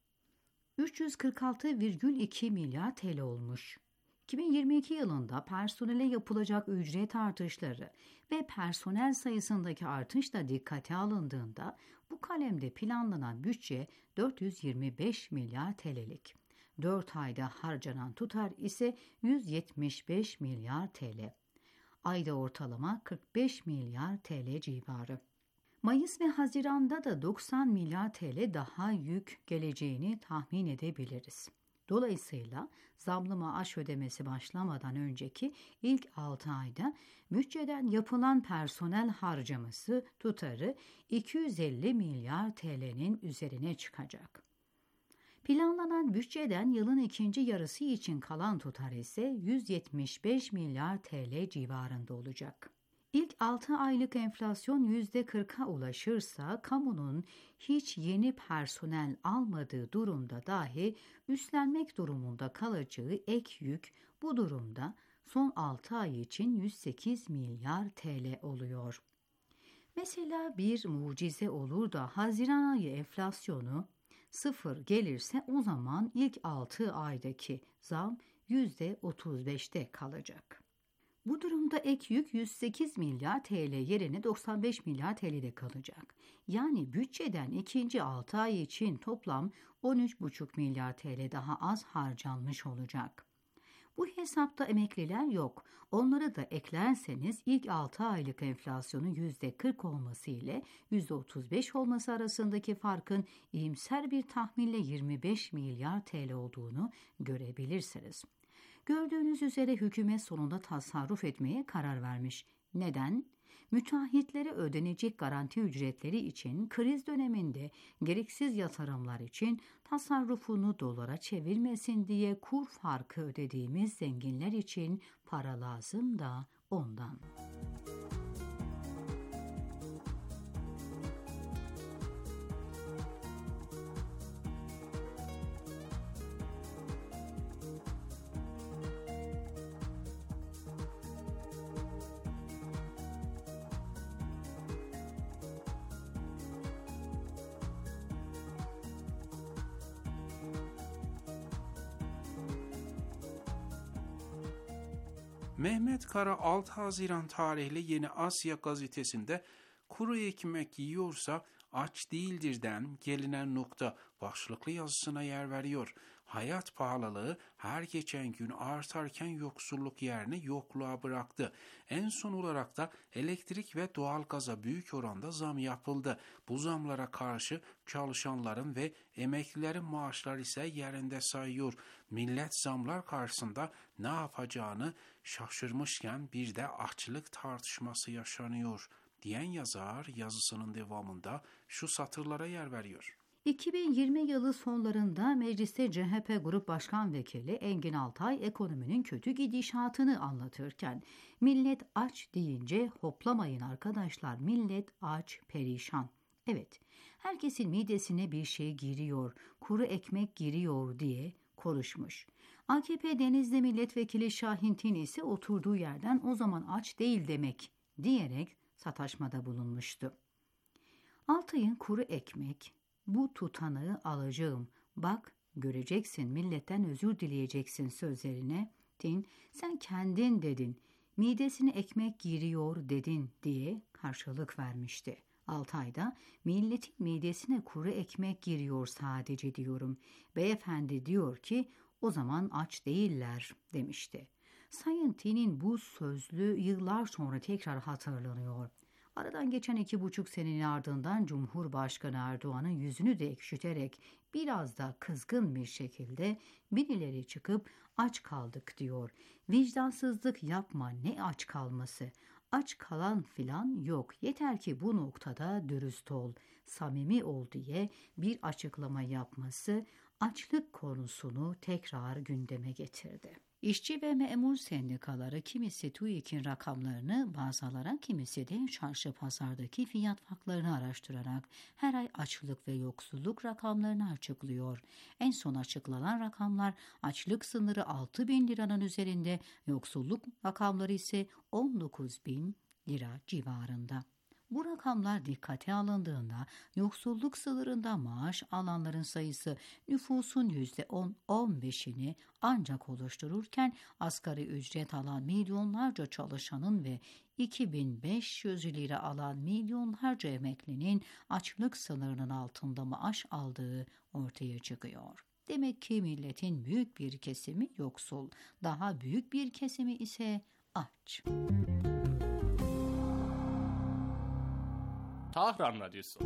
346,2 milyar TL olmuş. 2022 yılında personele yapılacak ücret artışları ve personel sayısındaki artış da dikkate alındığında bu kalemde planlanan bütçe 425 milyar TL'lik. 4 ayda harcanan tutar ise 175 milyar TL. Ayda ortalama 45 milyar TL civarı. Mayıs ve Haziran'da da 90 milyar TL daha yük geleceğini tahmin edebiliriz. Dolayısıyla zamlı maaş ödemesi başlamadan önceki ilk 6 ayda bütçeden yapılan personel harcaması tutarı 250 milyar TL'nin üzerine çıkacak. Planlanan bütçeden yılın ikinci yarısı için kalan tutar ise 175 milyar TL civarında olacak. İlk 6 aylık enflasyon %40'a ulaşırsa kamunun hiç yeni personel almadığı durumda dahi üstlenmek durumunda kalacağı ek yük bu durumda son 6 ay için 108 milyar TL oluyor. Mesela bir mucize olur da Haziran ayı enflasyonu 0 gelirse o zaman ilk 6 aydaki zam %35'te kalacak. Bu durumda ek yük 108 milyar TL yerine 95 milyar TL'de kalacak. Yani bütçeden ikinci 6 ay için toplam 13,5 milyar TL daha az harcanmış olacak. Bu hesapta emekliler yok. Onları da eklerseniz ilk 6 aylık enflasyonu %40 olması ile %35 olması arasındaki farkın iyimser bir tahminle 25 milyar TL olduğunu görebilirsiniz. Gördüğünüz üzere hükümet sonunda tasarruf etmeye karar vermiş. Neden? Müteahhitlere ödenecek garanti ücretleri için kriz döneminde gereksiz yatırımlar için tasarrufunu dolara çevirmesin diye kur farkı ödediğimiz zenginler için para lazım da ondan. Mehmet Kara 6 Haziran tarihli Yeni Asya gazetesinde kuru ekmek yiyorsa aç değildir'den gelinen nokta başlıklı yazısına yer veriyor. Hayat pahalılığı her geçen gün artarken yoksulluk yerini yokluğa bıraktı. En son olarak da elektrik ve doğalgaza büyük oranda zam yapıldı. Bu zamlara karşı çalışanların ve emeklilerin maaşları ise yerinde sayıyor. Millet zamlar karşısında ne yapacağını şaşırmışken bir de açlık tartışması yaşanıyor diyen yazar yazısının devamında şu satırlara yer veriyor. 2020 yılı sonlarında mecliste CHP Grup Başkan Vekili Engin Altay ekonominin kötü gidişatını anlatırken millet aç deyince hoplamayın arkadaşlar, millet aç perişan. Evet, herkesin midesine bir şey giriyor, kuru ekmek giriyor diye konuşmuş. AKP Denizli Milletvekili Şahin Tin ise oturduğu yerden o zaman aç değil demek diyerek sataşmada bulunmuştu. Altay'ın kuru ekmek, bu tutanağı alacağım, bak göreceksin, milletten özür dileyeceksin sözlerine Tin, sen kendin dedin, midesine ekmek giriyor dedin diye karşılık vermişti. Altay da milletin midesine kuru ekmek giriyor sadece diyorum. Beyefendi diyor ki o zaman aç değiller demişti. Sayın Tin'in bu sözlü yıllar sonra tekrar hatırlanıyor. Aradan geçen 2,5 senenin ardından Cumhurbaşkanı Erdoğan'ın yüzünü de ekşiterek biraz da kızgın bir şekilde birileri çıkıp aç kaldık diyor. Vicdansızlık yapma, ne aç kalması? Aç kalan filan yok. Yeter ki bu noktada dürüst ol, samimi ol diye bir açıklama yapması açlık konusunu tekrar gündeme getirdi. İşçi ve memur sendikaları kimisi TÜİK'in rakamlarını baz alarak, kimisi de çarşı pazardaki fiyat farklarını araştırarak her ay açlık ve yoksulluk rakamlarını açıklıyor. En son açıklanan rakamlar açlık sınırı 6.000 liranın üzerinde, yoksulluk rakamları ise 19.000 lira civarında. Bu rakamlar dikkate alındığında yoksulluk sınırında maaş alanların sayısı nüfusun %10-15'ini ancak oluştururken asgari ücret alan milyonlarca çalışanın ve 2.500 lira alan milyonlarca emeklinin açlık sınırının altında maaş aldığı ortaya çıkıyor. Demek ki milletin büyük bir kesimi yoksul, daha büyük bir kesimi ise aç. Tahran Radyosu.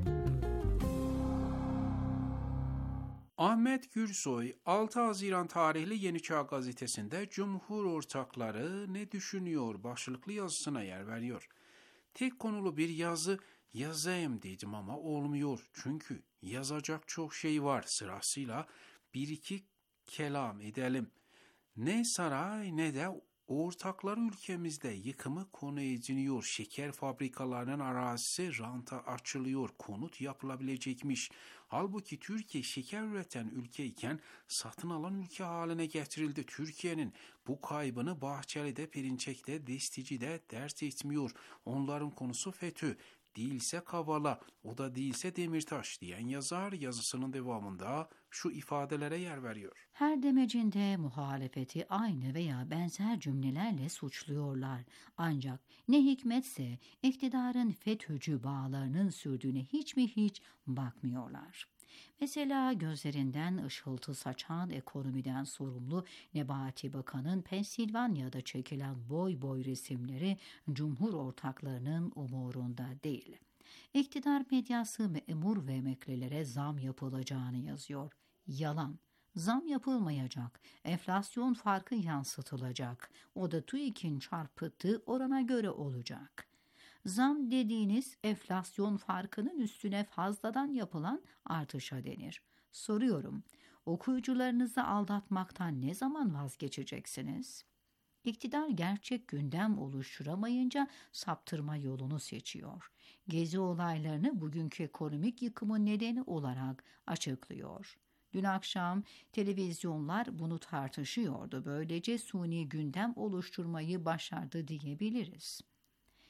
Ahmet Gürsoy 6 Haziran tarihli Yeni Çağ gazetesinde Cumhur ortakları ne düşünüyor başlıklı yazısına yer veriyor. Tek konulu bir yazı yazayım dedim ama olmuyor. Çünkü yazacak çok şey var, sırasıyla bir iki kelam edelim. Ne saray ne de ortaklar ülkemizde yıkımı konu ediniyor. Şeker fabrikalarının arazisi ranta açılıyor. Konut yapılabilecekmiş. Halbuki Türkiye şeker üreten ülkeyken satın alan ülke haline getirildi. Türkiye'nin bu kaybını Bahçeli'de, Perinçek'te, Destici'de dert etmiyor. Onların konusu FETÖ. Değilse Kavala, o da değilse Demirtaş diyen yazar yazısının devamında şu ifadelere yer veriyor. Her demecinde muhalefeti aynı veya benzer cümlelerle suçluyorlar. Ancak ne hikmetse iktidarın FETÖ'cü bağlarının sürdüğüne hiç bakmıyorlar. Mesela gözlerinden ışıltı saçan ekonomiden sorumlu Nebati Bakan'ın Pensilvanya'da çekilen boy resimleri Cumhur ortaklarının umurunda değil. İktidar medyası memur ve emeklilere zam yapılacağını yazıyor. Yalan. Zam yapılmayacak. Enflasyon farkı yansıtılacak. O da TÜİK'in çarpıttığı orana göre olacak. Zam dediğiniz enflasyon farkının üstüne fazladan yapılan artışa denir. Soruyorum, okuyucularınızı aldatmaktan ne zaman vazgeçeceksiniz? İktidar gerçek gündem oluşturamayınca saptırma yolunu seçiyor. Gezi olaylarını bugünkü ekonomik yıkımın nedeni olarak açıklıyor. Dün akşam televizyonlar bunu tartışıyordu. Böylece suni gündem oluşturmayı başardı diyebiliriz.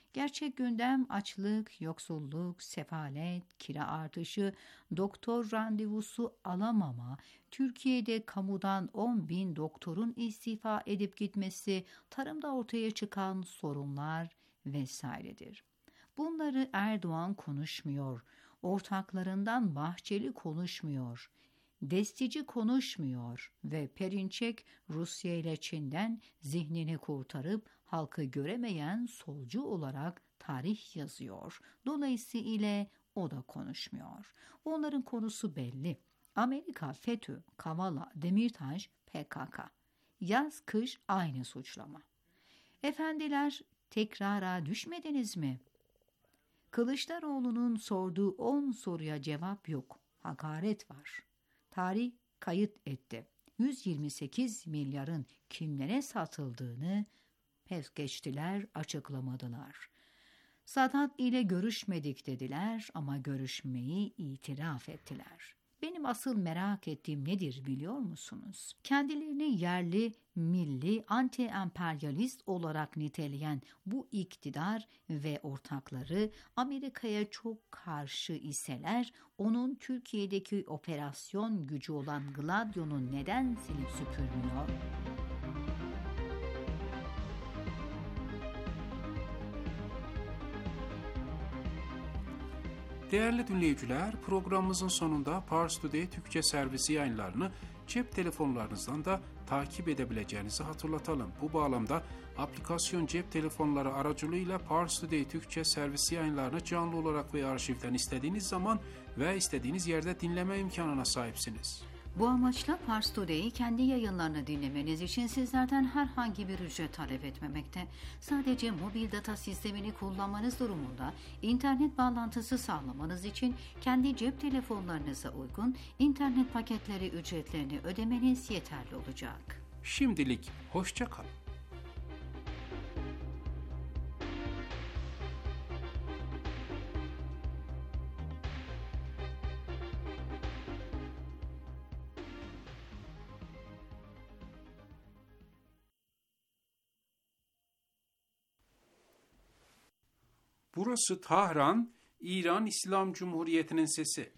Gerçek gündem açlık, yoksulluk, sefalet, kira artışı, doktor randevusu alamama, Türkiye'de kamudan 10.000 doktorun istifa edip gitmesi, tarımda ortaya çıkan sorunlar vesairedir. Bunları Erdoğan konuşmuyor, ortaklarından Bahçeli konuşmuyor, Destici konuşmuyor ve Perinçek Rusya ile Çin'den zihnini kurtarıp halkı göremeyen solcu olarak tarih yazıyor. Dolayısıyla o da konuşmuyor. Onların konusu belli. Amerika, FETÖ, Kavala, Demirtaş, PKK. Yaz kış aynı suçlama. Efendiler, tekrara düşmediniz mi? Kılıçdaroğlu'nun sorduğu 10 soruya cevap yok. Hakaret var. Tarih kayıt etti. 128 milyarın kimlere satıldığını pes geçtiler, açıklamadılar. Sadat ile görüşmedik dediler ama görüşmeyi itiraf ettiler. Benim asıl merak ettiğim nedir biliyor musunuz? Kendilerini yerli, milli, anti-emperyalist olarak niteleyen bu iktidar ve ortakları Amerika'ya çok karşı iseler, onun Türkiye'deki operasyon gücü olan Gladio'nu neden silip süpürmüyor? Değerli dinleyiciler, programımızın sonunda Pars Today Türkçe servisi yayınlarını cep telefonlarınızdan da takip edebileceğinizi hatırlatalım. Bu bağlamda aplikasyon cep telefonları aracılığıyla Pars Today Türkçe servisi yayınlarını canlı olarak ve arşivden istediğiniz zaman ve istediğiniz yerde dinleme imkanına sahipsiniz. Bu amaçla Pars Today'i kendi yayınlarını dinlemeniz için sizlerden herhangi bir ücret talep etmemekte. Sadece mobil data sistemini kullanmanız durumunda internet bağlantısı sağlamanız için kendi cep telefonlarınıza uygun internet paketleri ücretlerini ödemeniz yeterli olacak. Şimdilik hoşça kalın. Burası Tahran, İran İslam Cumhuriyeti'nin sesi.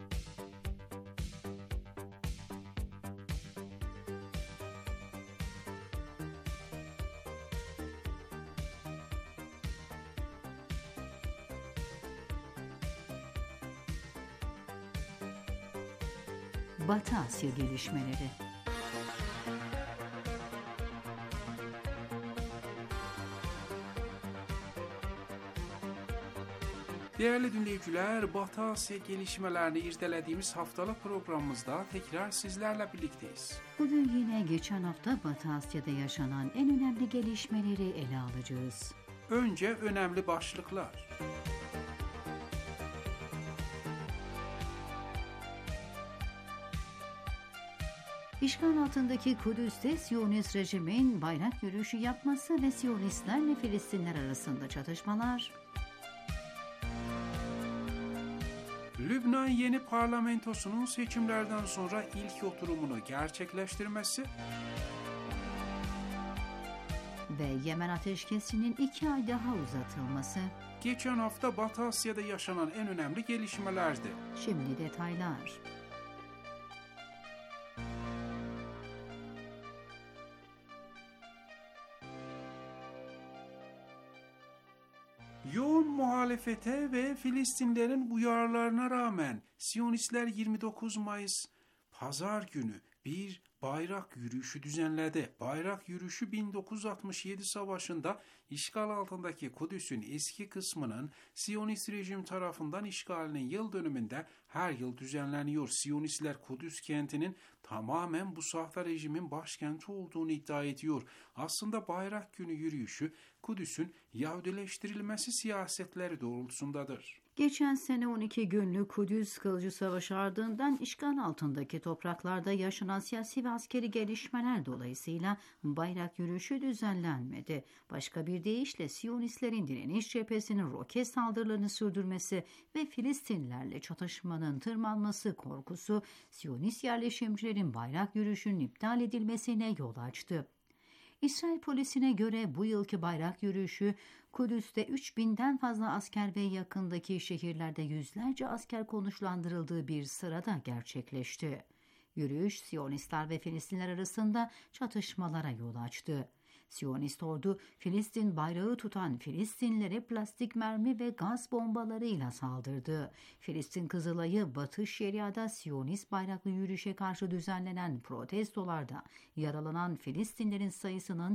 Batı Asya gelişmeleri. Değerli dinleyiciler, Batı Asya gelişmelerini irdelediğimiz haftalık programımızda tekrar sizlerle birlikteyiz. Bugün yine geçen hafta Batı Asya'da yaşanan en önemli gelişmeleri ele alacağız. Önce önemli başlıklar. İşgal altındaki Kudüs'te Siyonist rejimin bayrak yürüyüşü yapması ve Siyonistlerle Filistinler arasında çatışmalar. Lübnan yeni parlamentosunun seçimlerden sonra ilk oturumunu gerçekleştirmesi ve Yemen ateşkesinin 2 ay daha uzatılması. Geçen hafta Batı Asya'da yaşanan en önemli gelişmelerdi. Şimdi detaylar. Yoğun muhalefete ve Filistinlerin uyarılarına rağmen Siyonistler 29 Mayıs Pazar günü bir bayrak yürüyüşü düzenledi. Bayrak yürüyüşü 1967 savaşında işgal altındaki Kudüs'ün eski kısmının Siyonist rejim tarafından işgalinin yıl dönümünde her yıl düzenleniyor. Siyonistler Kudüs kentinin tamamen bu sahte rejimin başkenti olduğunu iddia ediyor. Aslında bayrak günü yürüyüşü Kudüs'ün Yahudileştirilmesi siyasetleri doğrultusundadır. Geçen sene 12 günlük Kudüs Kılıcı Savaşı ardından işgal altındaki topraklarda yaşanan siyasi ve askeri gelişmeler dolayısıyla bayrak yürüyüşü düzenlenmedi. Başka bir deyişle Siyonistlerin direniş cephesinin roket saldırılarını sürdürmesi ve Filistinlerle çatışmanın tırmanması korkusu Siyonist yerleşimcilerin bayrak yürüyüşünün iptal edilmesine yol açtı. İsrail polisine göre bu yılki bayrak yürüyüşü Kudüs'te 3000'den fazla asker ve yakındaki şehirlerde yüzlerce asker konuşlandırıldığı bir sırada gerçekleşti. Yürüyüş Siyonistler ve Filistinler arasında çatışmalara yol açtı. Siyonist ordu Filistin bayrağı tutan Filistinlilere plastik mermi ve gaz bombalarıyla saldırdı. Filistin Kızılay'ı Batı Şeria'da Siyonist bayraklı yürüyüşe karşı düzenlenen protestolarda yaralanan Filistinlerin sayısının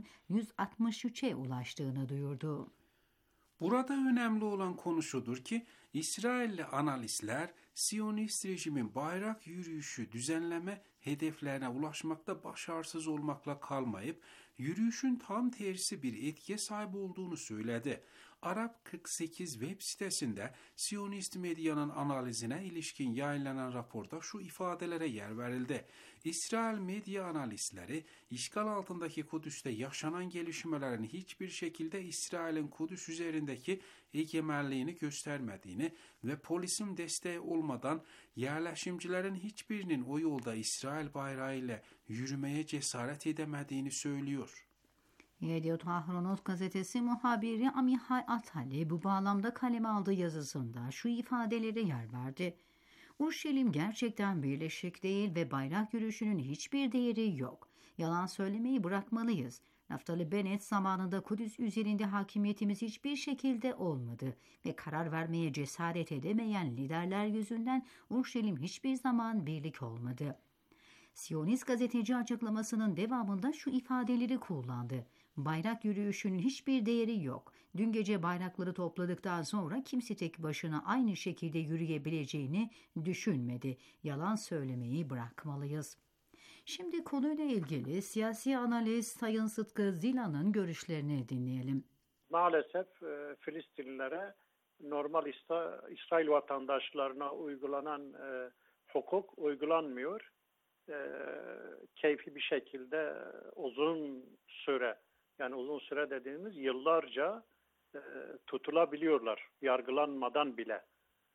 163'e ulaştığını duyurdu. Burada önemli olan konu şudur ki, İsrailli analistler Siyonist rejimin bayrak yürüyüşü düzenleme hedeflerine ulaşmakta başarısız olmakla kalmayıp, yürüyüşün tam tersi bir etkiye sahip olduğunu söyledi. Arap 48 web sitesinde Siyonist medyanın analizine ilişkin yayınlanan raporda şu ifadelere yer verildi. İsrail medya analistleri, işgal altındaki Kudüs'te yaşanan gelişmelerin hiçbir şekilde İsrail'in Kudüs üzerindeki egemenliğini göstermediğini ve polisin desteği olmadan yerleşimcilerin hiçbirinin o yolda İsrail bayrağı ile yürümeye cesaret edemediğini söylüyor. Yediot Ahronot gazetesi muhabiri Amihay Atali bu bağlamda kaleme aldığı yazısında şu ifadelere yer verdi. Urşelim gerçekten birleşik değil ve bayrak yürüyüşünün hiçbir değeri yok. Yalan söylemeyi bırakmalıyız. Naftali Bennett zamanında Kudüs üzerinde hakimiyetimiz hiçbir şekilde olmadı ve karar vermeye cesaret edemeyen liderler yüzünden Urşelim hiçbir zaman birlik olmadı. Siyonist gazeteci açıklamasının devamında şu ifadeleri kullandı. Bayrak yürüyüşünün hiçbir değeri yok. Dün gece bayrakları topladıktan sonra kimse tek başına aynı şekilde yürüyebileceğini düşünmedi. Yalan söylemeyi bırakmalıyız. Şimdi konuyla ilgili siyasi analist Sayın Sıtkı Zilan'ın görüşlerini dinleyelim. Maalesef Filistinlilere normal İsrail vatandaşlarına uygulanan hukuk uygulanmıyor. Keyfi bir şekilde uzun süre dediğimiz yıllarca tutulabiliyorlar yargılanmadan bile.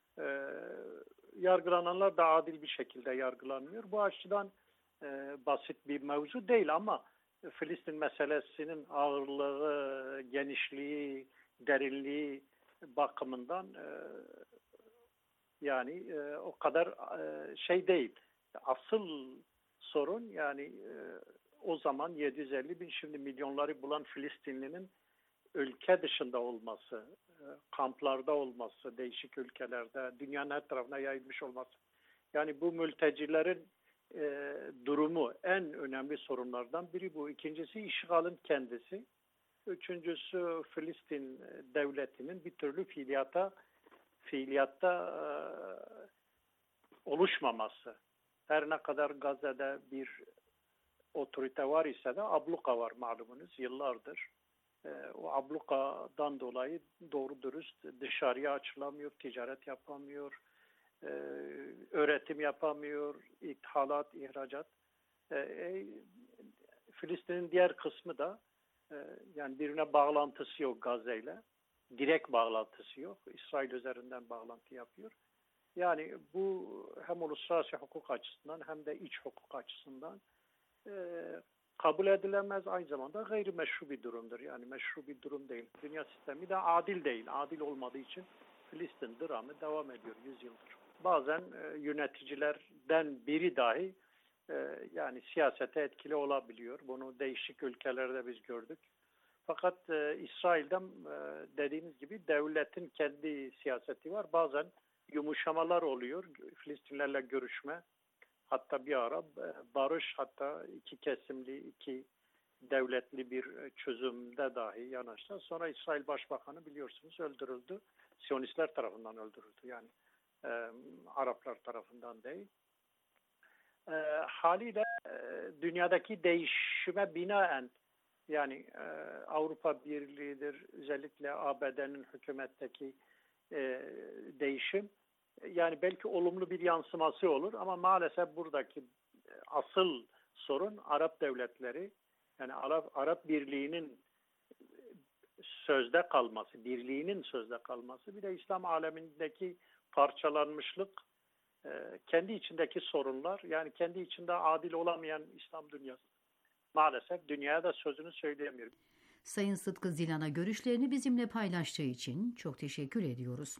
Yargılananlar da adil bir şekilde yargılanmıyor. Bu açıdan basit bir mevzu değil ama Filistin meselesinin ağırlığı, genişliği, derinliği bakımından o kadar şey değil. Asıl sorun o zaman 750 bin, şimdi milyonları bulan Filistinlinin ülke dışında olması, kamplarda olması, değişik ülkelerde, dünyanın her tarafına yayılmış olması. Yani bu mültecilerin durumu en önemli sorunlardan biri bu. İkincisi işgalin kendisi. Üçüncüsü Filistin devletinin bir türlü fiiliyatta oluşmaması. Her ne kadar Gazze'de bir otorite var ise de abluka var malumunuz yıllardır. O ablukadan dolayı doğru dürüst dışarıya açılamıyor, ticaret yapamıyor, öğretim yapamıyor, ithalat, ihracat. Filistin'in diğer kısmı da yani birbirine bağlantısı yok Gazze ile. Direkt bağlantısı yok. İsrail üzerinden bağlantı yapıyor. Yani bu hem uluslararası hukuk açısından hem de iç hukuk açısından kabul edilemez, aynı zamanda gayrimeşru bir durumdur. Yani meşru bir durum değil. Dünya sistemi de adil değil. Adil olmadığı için Filistin dramı devam ediyor 100 yıldır. Bazen yöneticilerden biri dahi yani siyasete etkili olabiliyor. Bunu değişik ülkelerde biz gördük. Fakat İsrail'de dediğiniz gibi devletin kendi siyaseti var. Bazen yumuşamalar oluyor. Filistinlerle görüşme. Hatta bir ara barış, hatta iki kesimli, iki devletli bir çözümde dahi yanaştı. Sonra İsrail Başbakanı biliyorsunuz öldürüldü. Siyonistler tarafından öldürüldü. Yani Araplar tarafından değil. Haliyle dünyadaki değişime binaen yani Avrupa Birliği'dir, özellikle ABD'nin hükümetteki değişim yani belki olumlu bir yansıması olur ama maalesef buradaki asıl sorun Arap devletleri, yani Arap Birliği'nin sözde kalması, bir de İslam alemindeki parçalanmışlık, kendi içindeki sorunlar, yani kendi içinde adil olamayan İslam dünyası maalesef dünyaya da sözünü söyleyemiyor. Sayın Sıtkı Zilan'a görüşlerini bizimle paylaştığı için çok teşekkür ediyoruz.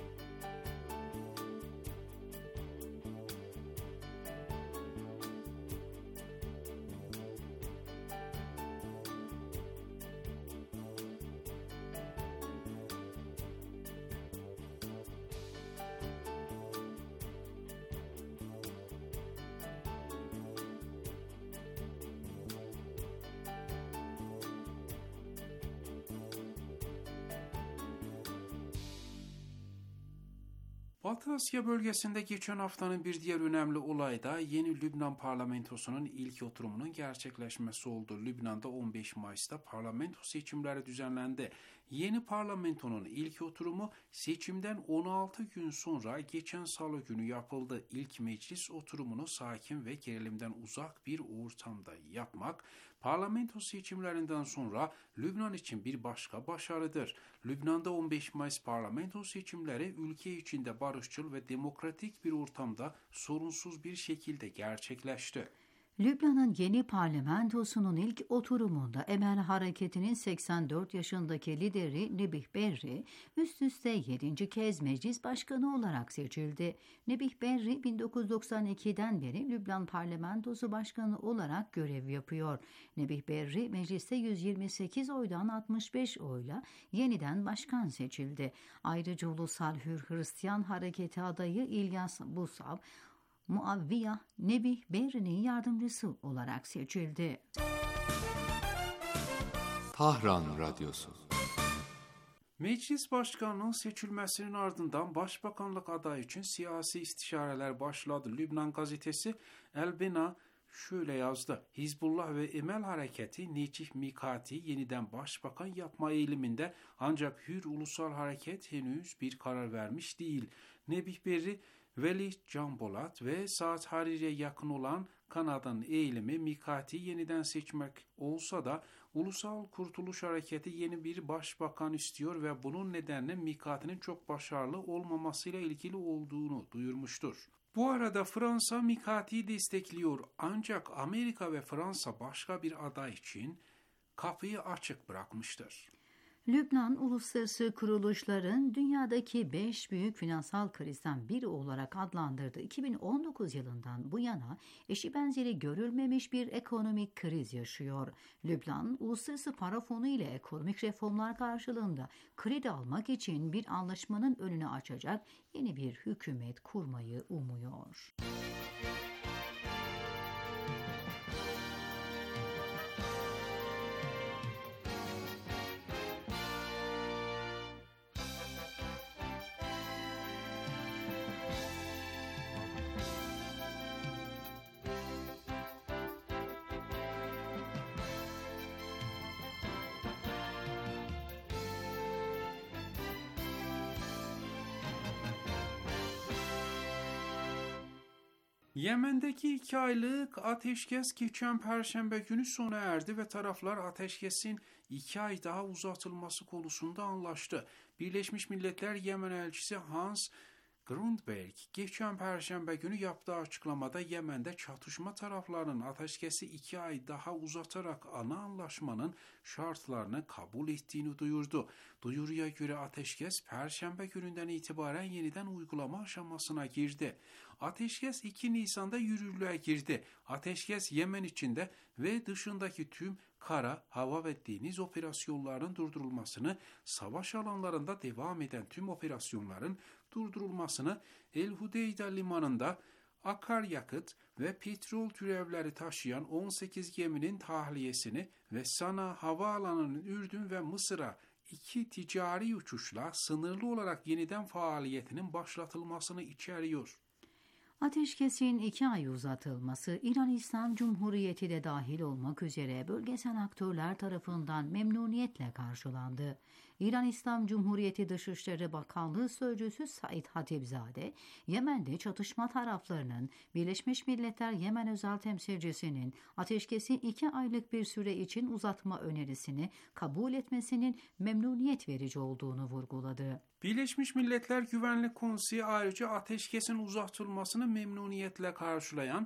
Batı Asya bölgesinde geçen haftanın bir diğer önemli olayı da yeni Lübnan parlamentosunun ilk oturumunun gerçekleşmesi oldu. Lübnan'da 15 Mayıs'ta parlamento seçimleri düzenlendi. Yeni parlamentonun ilk oturumu seçimden 16 gün sonra geçen salı günü yapıldı. İlk meclis oturumunu sakin ve gerilimden uzak bir ortamda yapmak, parlamento seçimlerinden sonra Lübnan için bir başka başarıdır. Lübnan'da 15 Mayıs parlamento seçimleri ülke içinde barışçıl ve demokratik bir ortamda sorunsuz bir şekilde gerçekleşti. Lübnan'ın yeni parlamentosunun ilk oturumunda Emel Hareketi'nin 84 yaşındaki lideri Nebih Berri üst üste 7. kez meclis başkanı olarak seçildi. Nebih Berri 1992'den beri Lübnan parlamentosu başkanı olarak görev yapıyor. Nebih Berri mecliste 128 oydan 65 oyla yeniden başkan seçildi. Ayrıca Ulusal Hür Hristiyan Hareketi adayı İlyas Busav, Muavviya Nebih Berri'nin yardımcısı olarak seçildi. Tahran Radyosu. Meclis başkanının seçilmesinin ardından başbakanlık adayı için siyasi istişareler başladı. Lübnan gazetesi El-Bena şöyle yazdı: Hizbullah ve Emel Hareketi Necip Mikati yeniden başbakan yapma eğiliminde, ancak Hür Ulusal Hareket henüz bir karar vermiş değil. Nebih Berri, Veli Canbolat ve Saad Hariri'ye yakın olan kanadın eğilimi Mikati'yi yeniden seçmek olsa da Ulusal Kurtuluş Hareketi yeni bir başbakan istiyor ve bunun nedenle Mikati'nin çok başarılı olmamasıyla ilgili olduğunu duyurmuştur. Bu arada Fransa Mikati'yi destekliyor, ancak Amerika ve Fransa başka bir aday için kapıyı açık bırakmıştır. Lübnan, uluslararası kuruluşların dünyadaki 5 büyük finansal krizden biri olarak adlandırdığı 2019 yılından bu yana eşi benzeri görülmemiş bir ekonomik kriz yaşıyor. Lübnan, Uluslararası Para Fonu ile ekonomik reformlar karşılığında kredi almak için bir anlaşmanın önünü açacak yeni bir hükümet kurmayı umuyor. Yemen'deki 2 aylık ateşkes geçen Perşembe günü sona erdi ve taraflar ateşkesin 2 ay daha uzatılması konusunda anlaştı. Birleşmiş Milletler Yemen elçisi Hans Grundberg geçen Perşembe günü yaptığı açıklamada Yemen'de çatışma taraflarının ateşkesi 2 ay daha uzatarak ana anlaşmanın şartlarını kabul ettiğini duyurdu. Duyuruya göre ateşkes Perşembe gününden itibaren yeniden uygulama aşamasına girdi. Ateşkes 2 Nisan'da yürürlüğe girdi. Ateşkes Yemen içinde ve dışındaki tüm kara, hava ve deniz operasyonlarının durdurulmasını, savaş alanlarında devam eden tüm operasyonların durdurulmasını, El-Hudeyda limanında akaryakıt ve petrol türevleri taşıyan 18 geminin tahliyesini ve Sana havaalanının Ürdün ve Mısır'a 2 ticari uçuşla sınırlı olarak yeniden faaliyetinin başlatılmasını içeriyor. Ateşkesin 2 ay uzatılması, İran İslam Cumhuriyeti de dahil olmak üzere bölgesel aktörler tarafından memnuniyetle karşılandı. İran İslam Cumhuriyeti Dışişleri Bakanlığı Sözcüsü Said Hatibzade, Yemen'de çatışma taraflarının Birleşmiş Milletler Yemen Özel Temsilcisinin ateşkesi 2 aylık bir süre için uzatma önerisini kabul etmesinin memnuniyet verici olduğunu vurguladı. Birleşmiş Milletler Güvenlik Konseyi ayrıca ateşkesin uzatılmasını memnuniyetle karşılayan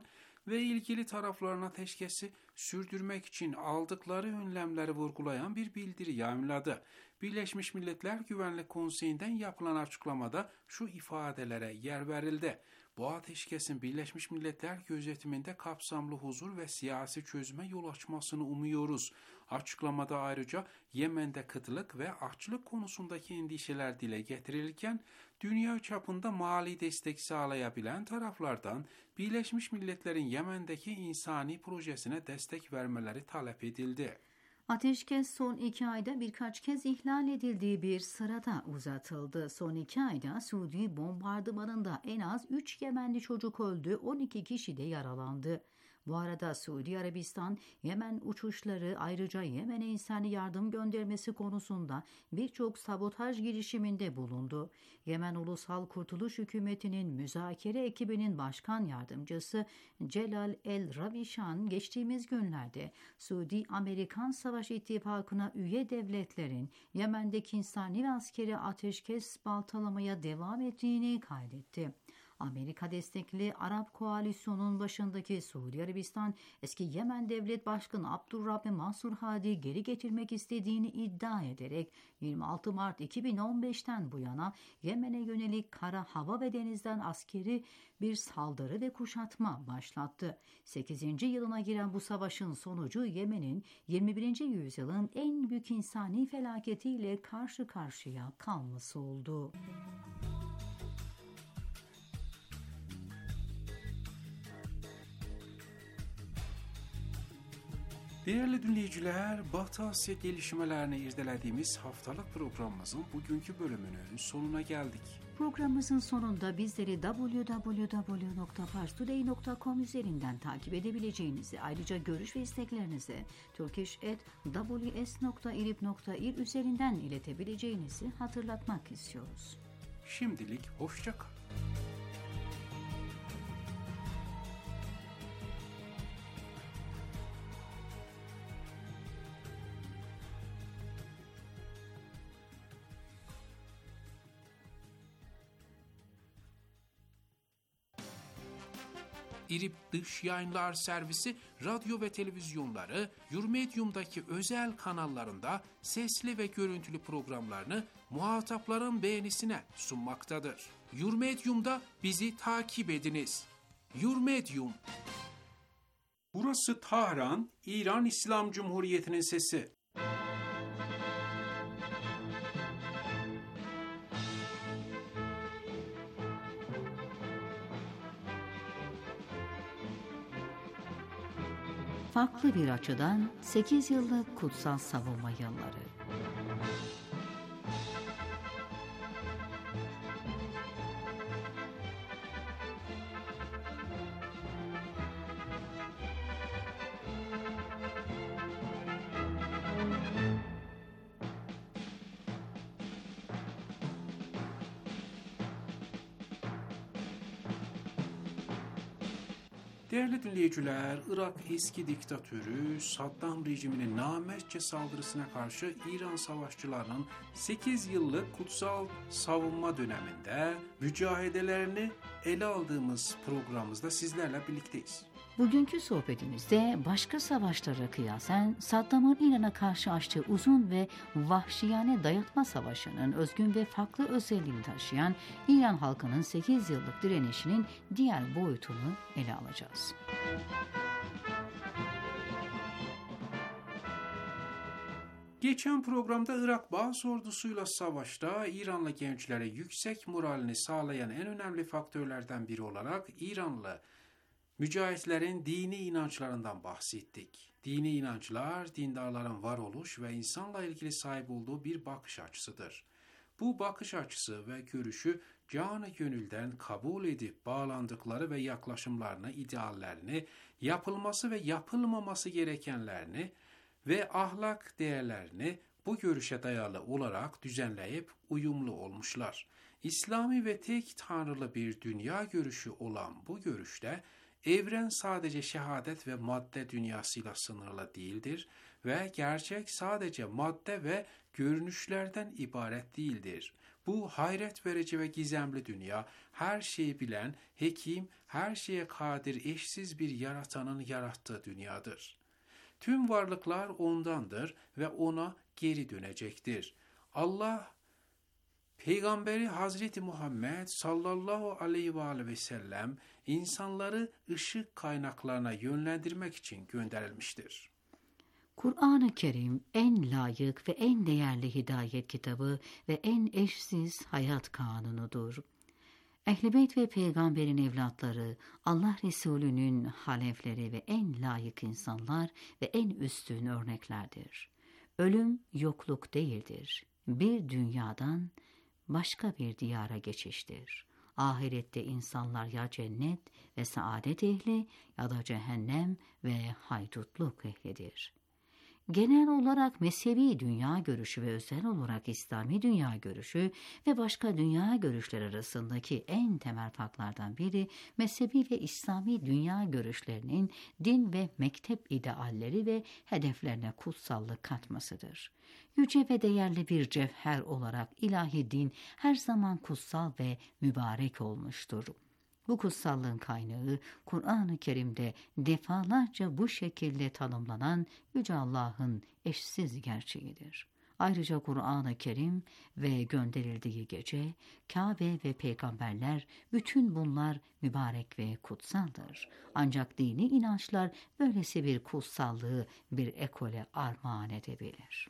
ve ilgili tarafların ateşkesi sürdürmek için aldıkları önlemleri vurgulayan bir bildiri yayımladı. Birleşmiş Milletler Güvenlik Konseyi'nden yapılan açıklamada şu ifadelere yer verildi. Bu ateşkesin Birleşmiş Milletler gözetiminde kapsamlı huzur ve siyasi çözüme yol açmasını umuyoruz. Açıklamada ayrıca Yemen'de kıtlık ve açlık konusundaki endişeler dile getirilirken, dünya çapında mali destek sağlayabilen taraflardan Birleşmiş Milletler'in Yemen'deki insani projesine destek vermeleri talep edildi. Ateşkes son 2 ayda birkaç kez ihlal edildiği bir sırada uzatıldı. Son 2 ayda Suudi bombardımanında en az 3 Yemenli çocuk öldü, 12 kişi de yaralandı. Bu arada Suudi Arabistan, Yemen uçuşları ayrıca Yemen'e insani yardım göndermesi konusunda birçok sabotaj girişiminde bulundu. Yemen Ulusal Kurtuluş Hükümeti'nin müzakere ekibinin başkan yardımcısı Celal El-Ravishan geçtiğimiz günlerde Suudi-Amerikan Savaş İttifakı'na üye devletlerin Yemen'deki insani ve askeri ateşkes baltalamaya devam ettiğini kaydetti. Amerika destekli Arap Koalisyon'un başındaki Suudi Arabistan, eski Yemen Devlet Başkanı Abdurrahman Mansur Hadi geri getirmek istediğini iddia ederek 26 Mart 2015'ten bu yana Yemen'e yönelik kara, hava ve denizden askeri bir saldırı ve kuşatma başlattı. 8. yılına giren bu savaşın sonucu Yemen'in 21. yüzyılın en büyük insani felaketiyle karşı karşıya kalması oldu. Değerli dinleyiciler, Batı Asya gelişmelerini irdelediğimiz haftalık programımızın bugünkü bölümünün sonuna geldik. Programımızın sonunda bizleri www.parstoday.com üzerinden takip edebileceğinizi, ayrıca görüş ve isteklerinizi turkish@ws.irib.ir üzerinden iletebileceğinizi hatırlatmak istiyoruz. Şimdilik hoşça kal. İrib Dış Yayınlar Servisi radyo ve televizyonları Yurmedium'daki özel kanallarında sesli ve görüntülü programlarını muhatapların beğenisine sunmaktadır. Yurmedium'da bizi takip ediniz. Yurmedium. Burası Tahran, İran İslam Cumhuriyeti'nin sesi. Farklı bir açıdan 8 yıllık kutsal savunma yılları. Değerli dinleyiciler, Irak eski diktatörü Saddam rejiminin namertçe saldırısına karşı İran savaşçılarının 8 yıllık kutsal savunma döneminde mücadelelerini ele aldığımız programımızda sizlerle birlikteyiz. Bugünkü sohbetimizde başka savaşlara kıyasen Saddam'ın İran'a karşı açtığı uzun ve vahşiyane dayatma savaşının özgün ve farklı özelliğini taşıyan İran halkının 8 yıllık direnişinin diğer boyutunu ele alacağız. Geçen programda Irak Baas ordusuyla savaşta İranlı gençlere yüksek moralini sağlayan en önemli faktörlerden biri olarak İranlı mücahitlerin dini inançlarından bahsettik. Dini inançlar, dindarların varoluş ve insanla ilgili sahip olduğu bir bakış açısıdır. Bu bakış açısı ve görüşü canı gönülden kabul edip bağlandıkları ve yaklaşımlarını, ideallerini, yapılması ve yapılmaması gerekenlerini ve ahlak değerlerini bu görüşe dayalı olarak düzenleyip uyumlu olmuşlar. İslami ve tek tanrılı bir dünya görüşü olan bu görüşte evren sadece şehadet ve madde dünyasıyla sınırlı değildir ve gerçek sadece madde ve görünüşlerden ibaret değildir. Bu hayret verici ve gizemli dünya, her şeyi bilen, hekim, her şeye kadir, eşsiz bir yaratanın yarattığı dünyadır. Tüm varlıklar ondandır ve ona geri dönecektir. Allah, Peygamberi Hazreti Muhammed sallallahu aleyhi ve sellem insanları ışık kaynaklarına yönlendirmek için gönderilmiştir. Kur'an-ı Kerim en layık ve en değerli hidayet kitabı ve en eşsiz hayat kanunudur. Ehl-i Beyt ve Peygamberin evlatları, Allah Resulü'nün halefleri ve en layık insanlar ve en üstün örneklerdir. Ölüm yokluk değildir. Bir dünyadan başka bir diyara geçiştir. Ahirette insanlar ya cennet ve saadet ehli ya da cehennem ve haydutluk ehlidir. Genel olarak mezhebi dünya görüşü ve özel olarak İslami dünya görüşü ve başka dünya görüşleri arasındaki en temel farklardan biri mezhebi ve İslami dünya görüşlerinin din ve mektep idealleri ve hedeflerine kutsallık katmasıdır. Yüce ve değerli bir cevher olarak ilahi din her zaman kutsal ve mübarek olmuştur. Bu kutsallığın kaynağı Kur'an-ı Kerim'de defalarca bu şekilde tanımlanan Yüce Allah'ın eşsiz gerçeğidir. Ayrıca Kur'an-ı Kerim ve gönderildiği gece, Kabe ve peygamberler, bütün bunlar mübarek ve kutsaldır. Ancak dini inançlar böylesi bir kutsallığı bir ekole armağan edebilir.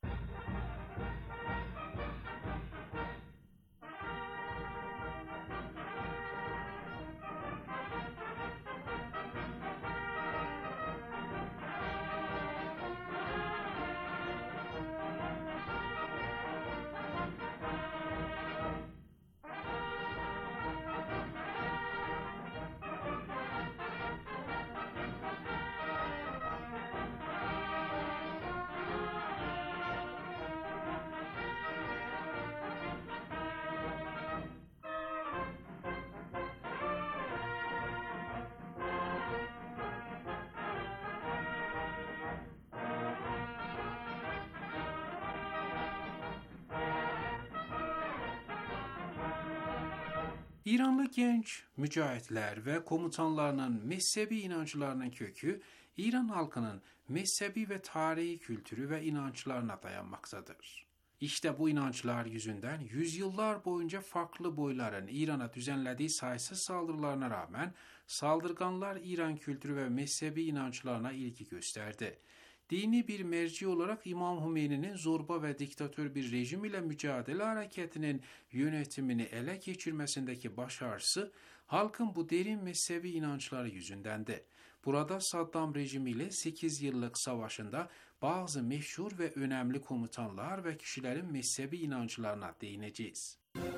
İranlı genç mücahitler ve komutanlarının mezhebi inançlarının kökü, İran halkının mezhebi ve tarihi kültürü ve inançlarına dayanmaktadır. İşte bu inançlar yüzünden yüzyıllar boyunca farklı boyların İran'a düzenlediği sayısız saldırılarına rağmen saldırganlar İran kültürü ve mezhebi inançlarına ilgi gösterdi. Dini bir merci olarak İmam Hümeyni'nin zorba ve diktatör bir rejim ile mücadele hareketinin yönetimini ele geçirmesindeki başarısı halkın bu derin mezhebi inançları yüzündendi. Burada Saddam rejimiyle 8 yıllık savaşında bazı meşhur ve önemli komutanlar ve kişilerin mezhebi inançlarına değineceğiz.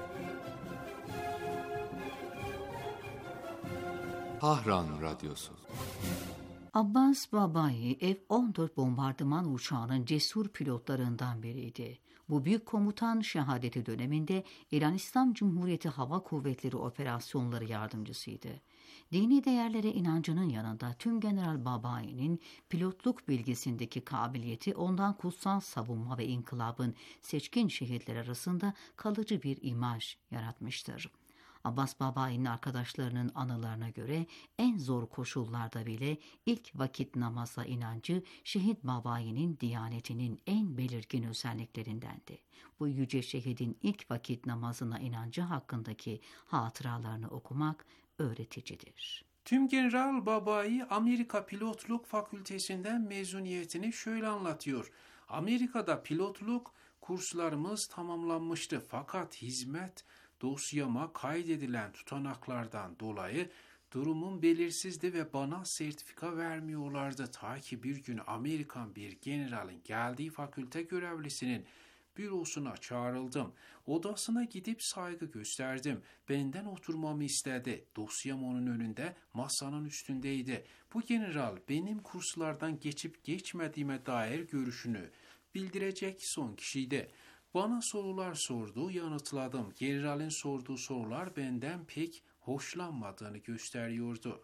Tahran Radyosu. Abbas Babai F-14 bombardıman uçağının cesur pilotlarından biriydi. Bu büyük komutan şehadeti döneminde İran İslam Cumhuriyeti Hava Kuvvetleri operasyonları yardımcısıydı. Dini değerlere inancının yanında tüm General Babai'nin pilotluk bilgisindeki kabiliyeti ondan kutsal savunma ve inkılabın seçkin şehitler arasında kalıcı bir imaj yaratmıştır. Abbas Babai'nin arkadaşlarının anılarına göre en zor koşullarda bile ilk vakit namaza inancı şehit Babai'nin diyanetinin en belirgin özelliklerindendi. Bu yüce şehidin ilk vakit namazına inancı hakkındaki hatıralarını okumak öğreticidir. Tüm General Babai Amerika Pilotluk Fakültesinden mezuniyetini şöyle anlatıyor. Amerika'da pilotluk kurslarımız tamamlanmıştı fakat hizmet dosyama kaydedilen tutanaklardan dolayı durumum belirsizdi ve bana sertifika vermiyorlardı. Ta ki bir gün Amerikan bir generalin geldiği fakülte görevlisinin bürosuna çağrıldım. Odasına gidip saygı gösterdim. Benden oturmamı istedi. Dosyam onun önünde, masanın üstündeydi. Bu general benim kurslardan geçip geçmediğime dair görüşünü bildirecek son kişiydi. Bana sorular sordu, yanıtladım. Generalin sorduğu sorular benden pek hoşlanmadığını gösteriyordu.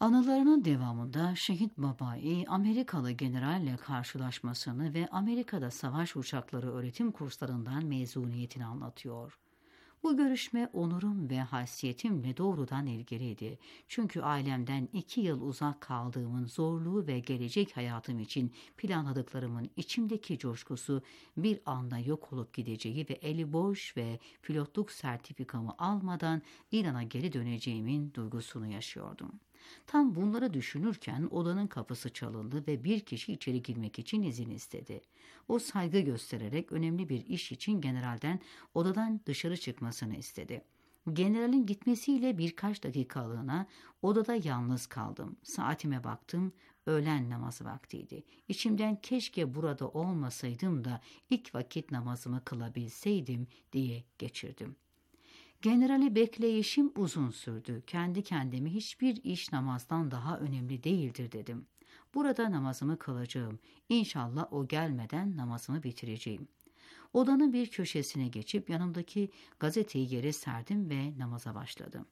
Anılarının devamında Şehit Babai, Amerikalı generalle karşılaşmasını ve Amerika'da savaş uçakları öğretim kurslarından mezuniyetini anlatıyor. Bu görüşme onurum ve haysiyetimle doğrudan ilgiliydi. Çünkü ailemden 2 yıl uzak kaldığımın zorluğu ve gelecek hayatım için planladıklarımın içimdeki coşkusu bir anda yok olup gideceği ve eli boş ve pilotluk sertifikamı almadan İran'a geri döneceğimin duygusunu yaşıyordum. Tam bunları düşünürken odanın kapısı çalındı ve bir kişi içeri girmek için izin istedi. O saygı göstererek önemli bir iş için generalden odadan dışarı çıkmasını istedi. Generalin gitmesiyle birkaç dakikalığına odada yalnız kaldım. Saatime baktım, öğlen namazı vaktiydi. İçimden keşke burada olmasaydım da ilk vakit namazımı kılabilseydim diye geçirdim. Generali bekleyişim uzun sürdü. Kendi kendime hiçbir iş namazdan daha önemli değildir dedim. Burada namazımı kılacağım. İnşallah o gelmeden namazımı bitireceğim. Odanın bir köşesine geçip yanımdaki gazeteyi yere serdim ve namaza başladım.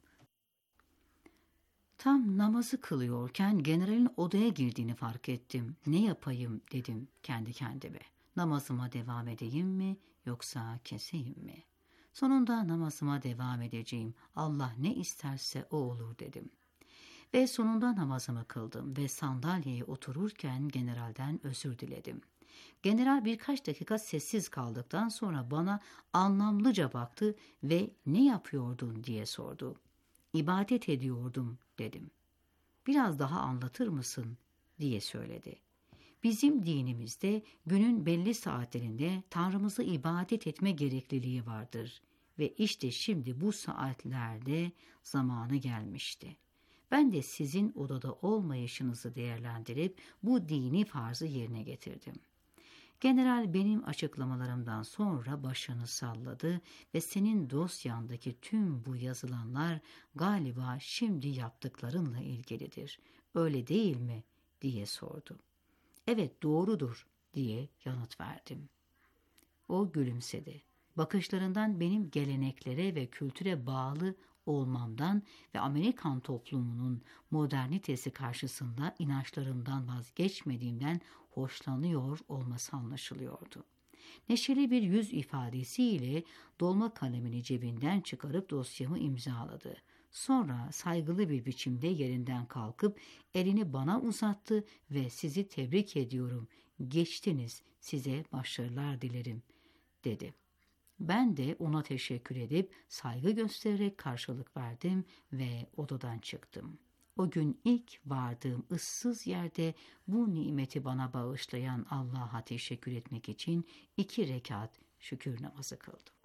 Tam namazı kılıyorken generalin odaya girdiğini fark ettim. Ne yapayım dedim kendi kendime. Namazıma devam edeyim mi yoksa keseyim mi? Sonunda namazıma devam edeceğim. Allah ne isterse o olur dedim. Ve sonunda namazımı kıldım ve sandalyeye otururken generalden özür diledim. General birkaç dakika sessiz kaldıktan sonra bana anlamlıca baktı ve ne yapıyordun diye sordu. İbadet ediyordum dedim. Biraz daha anlatır mısın diye söyledi. Bizim dinimizde günün belli saatlerinde Tanrımızı ibadet etme gerekliliği vardır ve işte şimdi bu saatlerde zamanı gelmişti. Ben de sizin odada olmayışınızı değerlendirip bu dini farzı yerine getirdim. General benim açıklamalarımdan sonra başını salladı ve senin dosyandaki tüm bu yazılanlar galiba şimdi yaptıklarınla ilgilidir. Öyle değil mi? diye sordu. Evet doğrudur diye yanıt verdim. O gülümsedi. Bakışlarından benim geleneklere ve kültüre bağlı olmamdan ve Amerikan toplumunun modernitesi karşısında inançlarımdan vazgeçmediğimden hoşlanıyor olması anlaşılıyordu. Neşeli bir yüz ifadesiyle dolma kalemini cebinden çıkarıp dosyamı imzaladı. Sonra saygılı bir biçimde yerinden kalkıp elini bana uzattı ve sizi tebrik ediyorum, geçtiniz, size başarılar dilerim, dedi. Ben de ona teşekkür edip saygı göstererek karşılık verdim ve odadan çıktım. O gün ilk vardığım ıssız yerde bu nimeti bana bağışlayan Allah'a teşekkür etmek için 2 rekat şükür namazı kıldım.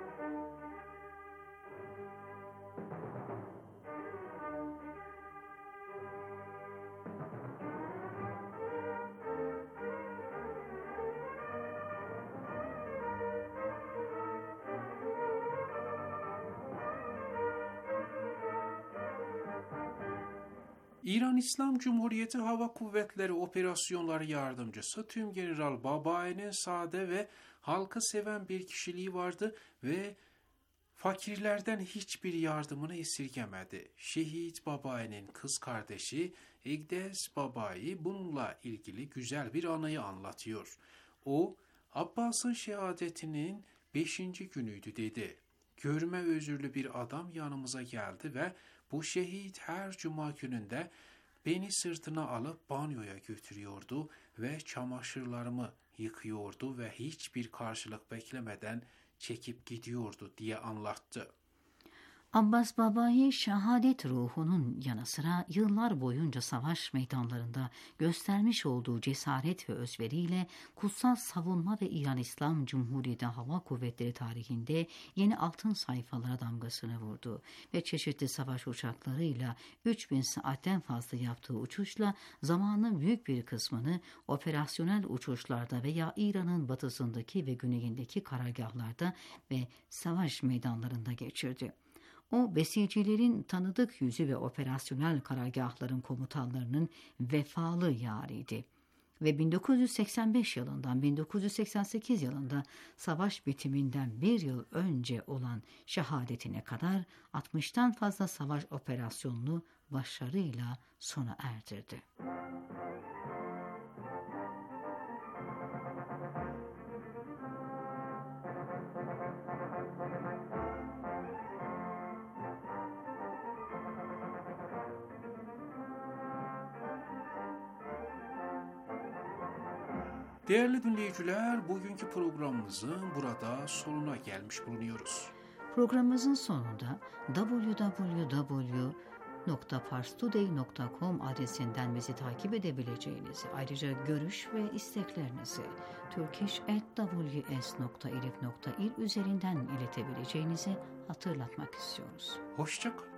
İran İslam Cumhuriyeti Hava Kuvvetleri Operasyonları Yardımcısı Tümgeneral Babai'nin sade ve halkı seven bir kişiliği vardı ve fakirlerden hiçbir yardımını esirgemedi. Şehit Babai'nin kız kardeşi Egdes Babai bununla ilgili güzel bir anıyı anlatıyor. O, Abbas'ın şehadetinin 5. günüydü dedi. Görme özürlü bir adam yanımıza geldi ve bu şehit her cuma gününde beni sırtına alıp banyoya götürüyordu ve çamaşırlarımı yıkıyordu ve hiçbir karşılık beklemeden çekip gidiyordu diye anlattı. Abbas Babai şehadet ruhunun yanı sıra yıllar boyunca savaş meydanlarında göstermiş olduğu cesaret ve özveriyle kutsal savunma ve İran İslam Cumhuriyeti Hava Kuvvetleri tarihinde yeni altın sayfalara damgasını vurdu ve çeşitli savaş uçaklarıyla 3000 saatten fazla yaptığı uçuşla zamanın büyük bir kısmını operasyonel uçuşlarda veya İran'ın batısındaki ve güneyindeki karargahlarda ve savaş meydanlarında geçirdi. O, besicilerin tanıdık yüzü ve operasyonel karargahların komutanlarının vefalı yarıydı. ve 1985 yılından 1988 yılında savaş bitiminden bir yıl önce olan şehadetine kadar 60'tan fazla savaş operasyonunu başarıyla sona erdirdi. Değerli dinleyiciler, bugünkü programımızın burada sonuna gelmiş bulunuyoruz. Programımızın sonunda www.parstoday.com adresinden bizi takip edebileceğinizi, ayrıca görüş ve isteklerinizi turkish@ws.irib.il üzerinden iletebileceğinizi hatırlatmak istiyoruz. Hoşça kalın.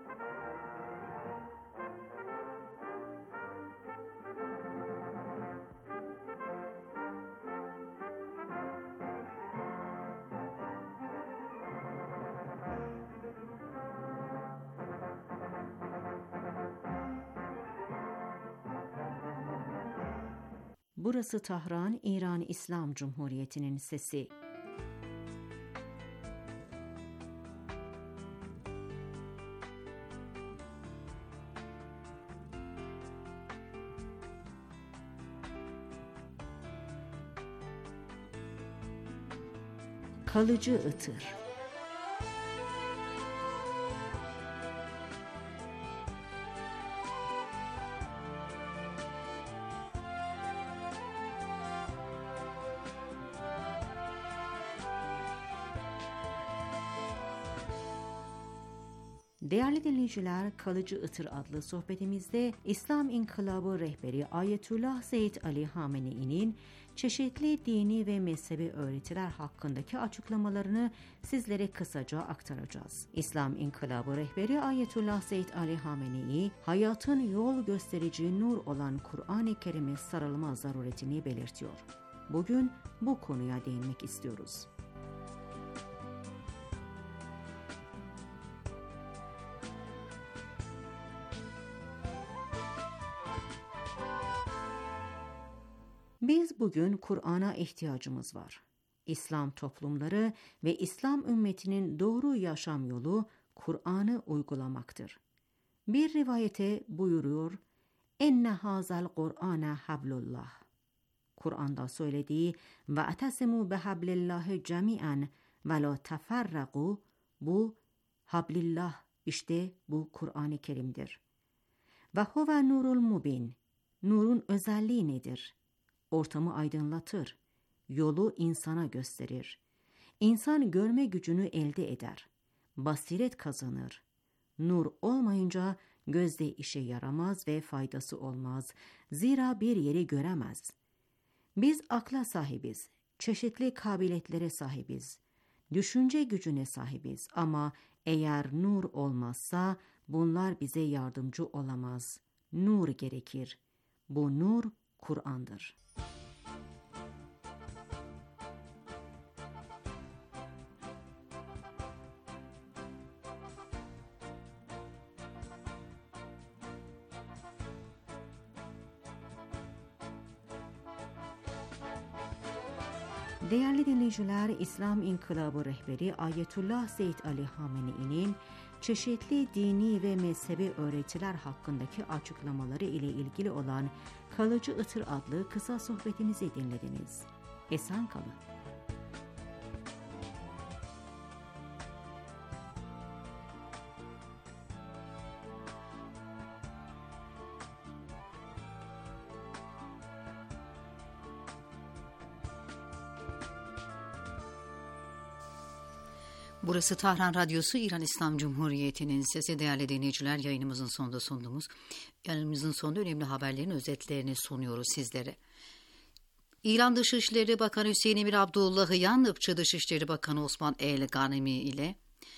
Burası Tahran, İran İslam Cumhuriyeti'nin sesi. Kalıcı ıtır. Değerli dinleyiciler, Kalıcı Itır adlı sohbetimizde İslam İnkılabı rehberi Ayetullah Seyyid Ali Hamenei'nin çeşitli dini ve mezhebi öğretiler hakkındaki açıklamalarını sizlere kısaca aktaracağız. İslam İnkılabı rehberi Ayetullah Seyyid Ali Hamenei, hayatın yol gösterici nur olan Kur'an-ı Kerim'e sarılma zaruretini belirtiyor. Bugün bu konuya değinmek istiyoruz. Biz bugün Kur'an'a ihtiyacımız var. İslam toplumları ve İslam ümmetinin doğru yaşam yolu Kur'an'ı uygulamaktır. Bir rivayete buyuruyor, "Enne hazal Kur'ane hablullah." Kur'an'da söylediği "Ve atasimu bihablillahi cemi'an ve la teferraku", bu hablillah, işte bu Kur'an-ı Kerim'dir. Ve huve nurul mubin, nurun özelliği nedir? Ortamı aydınlatır, yolu insana gösterir. İnsan görme gücünü elde eder, basiret kazanır. Nur olmayınca gözde işe yaramaz ve faydası olmaz. Zira bir yeri göremez. Biz akla sahibiz, çeşitli kabiliyetlere sahibiz, düşünce gücüne sahibiz ama eğer nur olmazsa bunlar bize yardımcı olamaz. Nur gerekir. Bu nur Kur'an'dır. Değerli dinleyiciler, İslam İnkılabı rehberi Ayetullah Seyyid Ali Hamenei'nin çeşitli dini ve mezhebi öğretiler hakkındaki açıklamaları ile ilgili olan Kalıcı Itır adlı kısa sohbetimizi dinlediniz. Esen kalın. Burası Tahran Radyosu, İran İslam Cumhuriyeti'nin sesi. Değerli dinleyiciler, yayınımızın sonunda önemli haberlerin özetlerini sunuyoruz sizlere. İran Dışişleri Bakanı Hüseyin Emir Abdullahian, Irakçı Dışişleri Bakanı Osman El-Ghanemi ile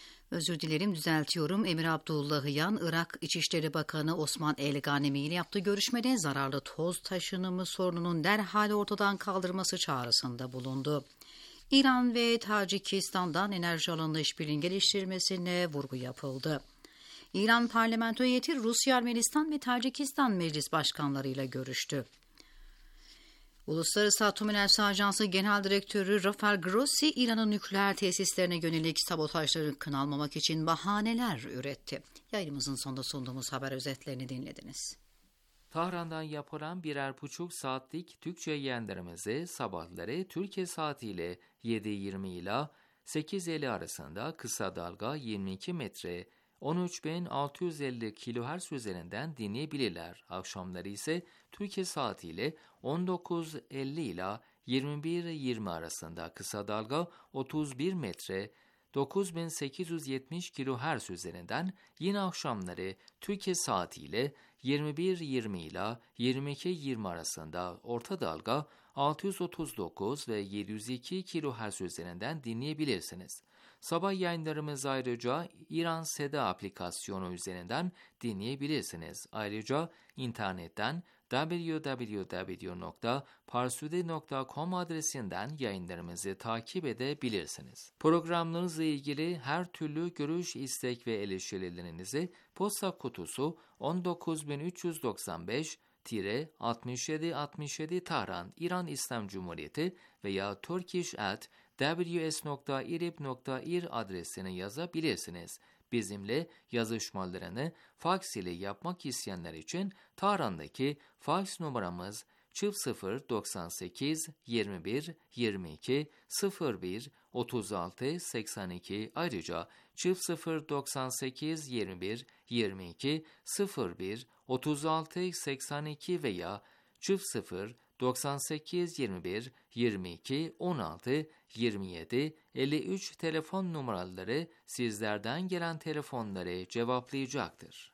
Emir Abdullahian, Irak İçişleri Bakanı Osman El-Ghanemi ile yaptığı görüşmede zararlı toz taşınımı sorununun derhal ortadan kaldırılması çağrısında bulundu. İran ve Tacikistan'dan enerji alanında işbirliğinin geliştirilmesine vurgu yapıldı. İran parlamento heyeti Rusya, Ermenistan ve Tacikistan meclis başkanlarıyla görüştü. Uluslararası Atom Enerjisi Ajansı Genel Direktörü Rafael Grossi, İran'ın nükleer tesislerine yönelik sabotajları kınalmamak için bahaneler üretti. Yayınımızın sonunda sunduğumuz haber özetlerini dinlediniz. Tahran'dan yapılan 1,5 saatlik Türkçe yayınlarımızı sabahları Türkiye saatiyle 7:20 ila 8:50 arasında kısa dalga 22 metre 13.650 kHz üzerinden dinleyebilirler. Akşamları ise Türkiye saatiyle 19:50 ila 21:20 arasında kısa dalga 31 metre 9870 kHz üzerinden, yine akşamları Türkiye saatiyle 21:20 ila 22:20 arasında orta dalga 639 ve 702 kHz üzerinden dinleyebilirsiniz. Sabah yayınlarımızı ayrıca İran Seda aplikasyonu üzerinden dinleyebilirsiniz. Ayrıca internetten www.parsude.com adresinden yayınlarımızı takip edebilirsiniz. Programlarınızla ilgili her türlü görüş, istek ve eleştirilerinizi posta kutusu 19395-6767 Tahran, İran İslam Cumhuriyeti veya turkish@ws.irib.ir adresine yazabilirsiniz. Bizimle yazışmalarını faks ile yapmak isteyenler için Tahran'daki faks numaramız 0098 21 22 01 36 82, ayrıca 0098 21 22 01 36 82 veya 0098 21 22 16 27 53 telefon numaraları sizlerden gelen telefonları cevaplayacaktır.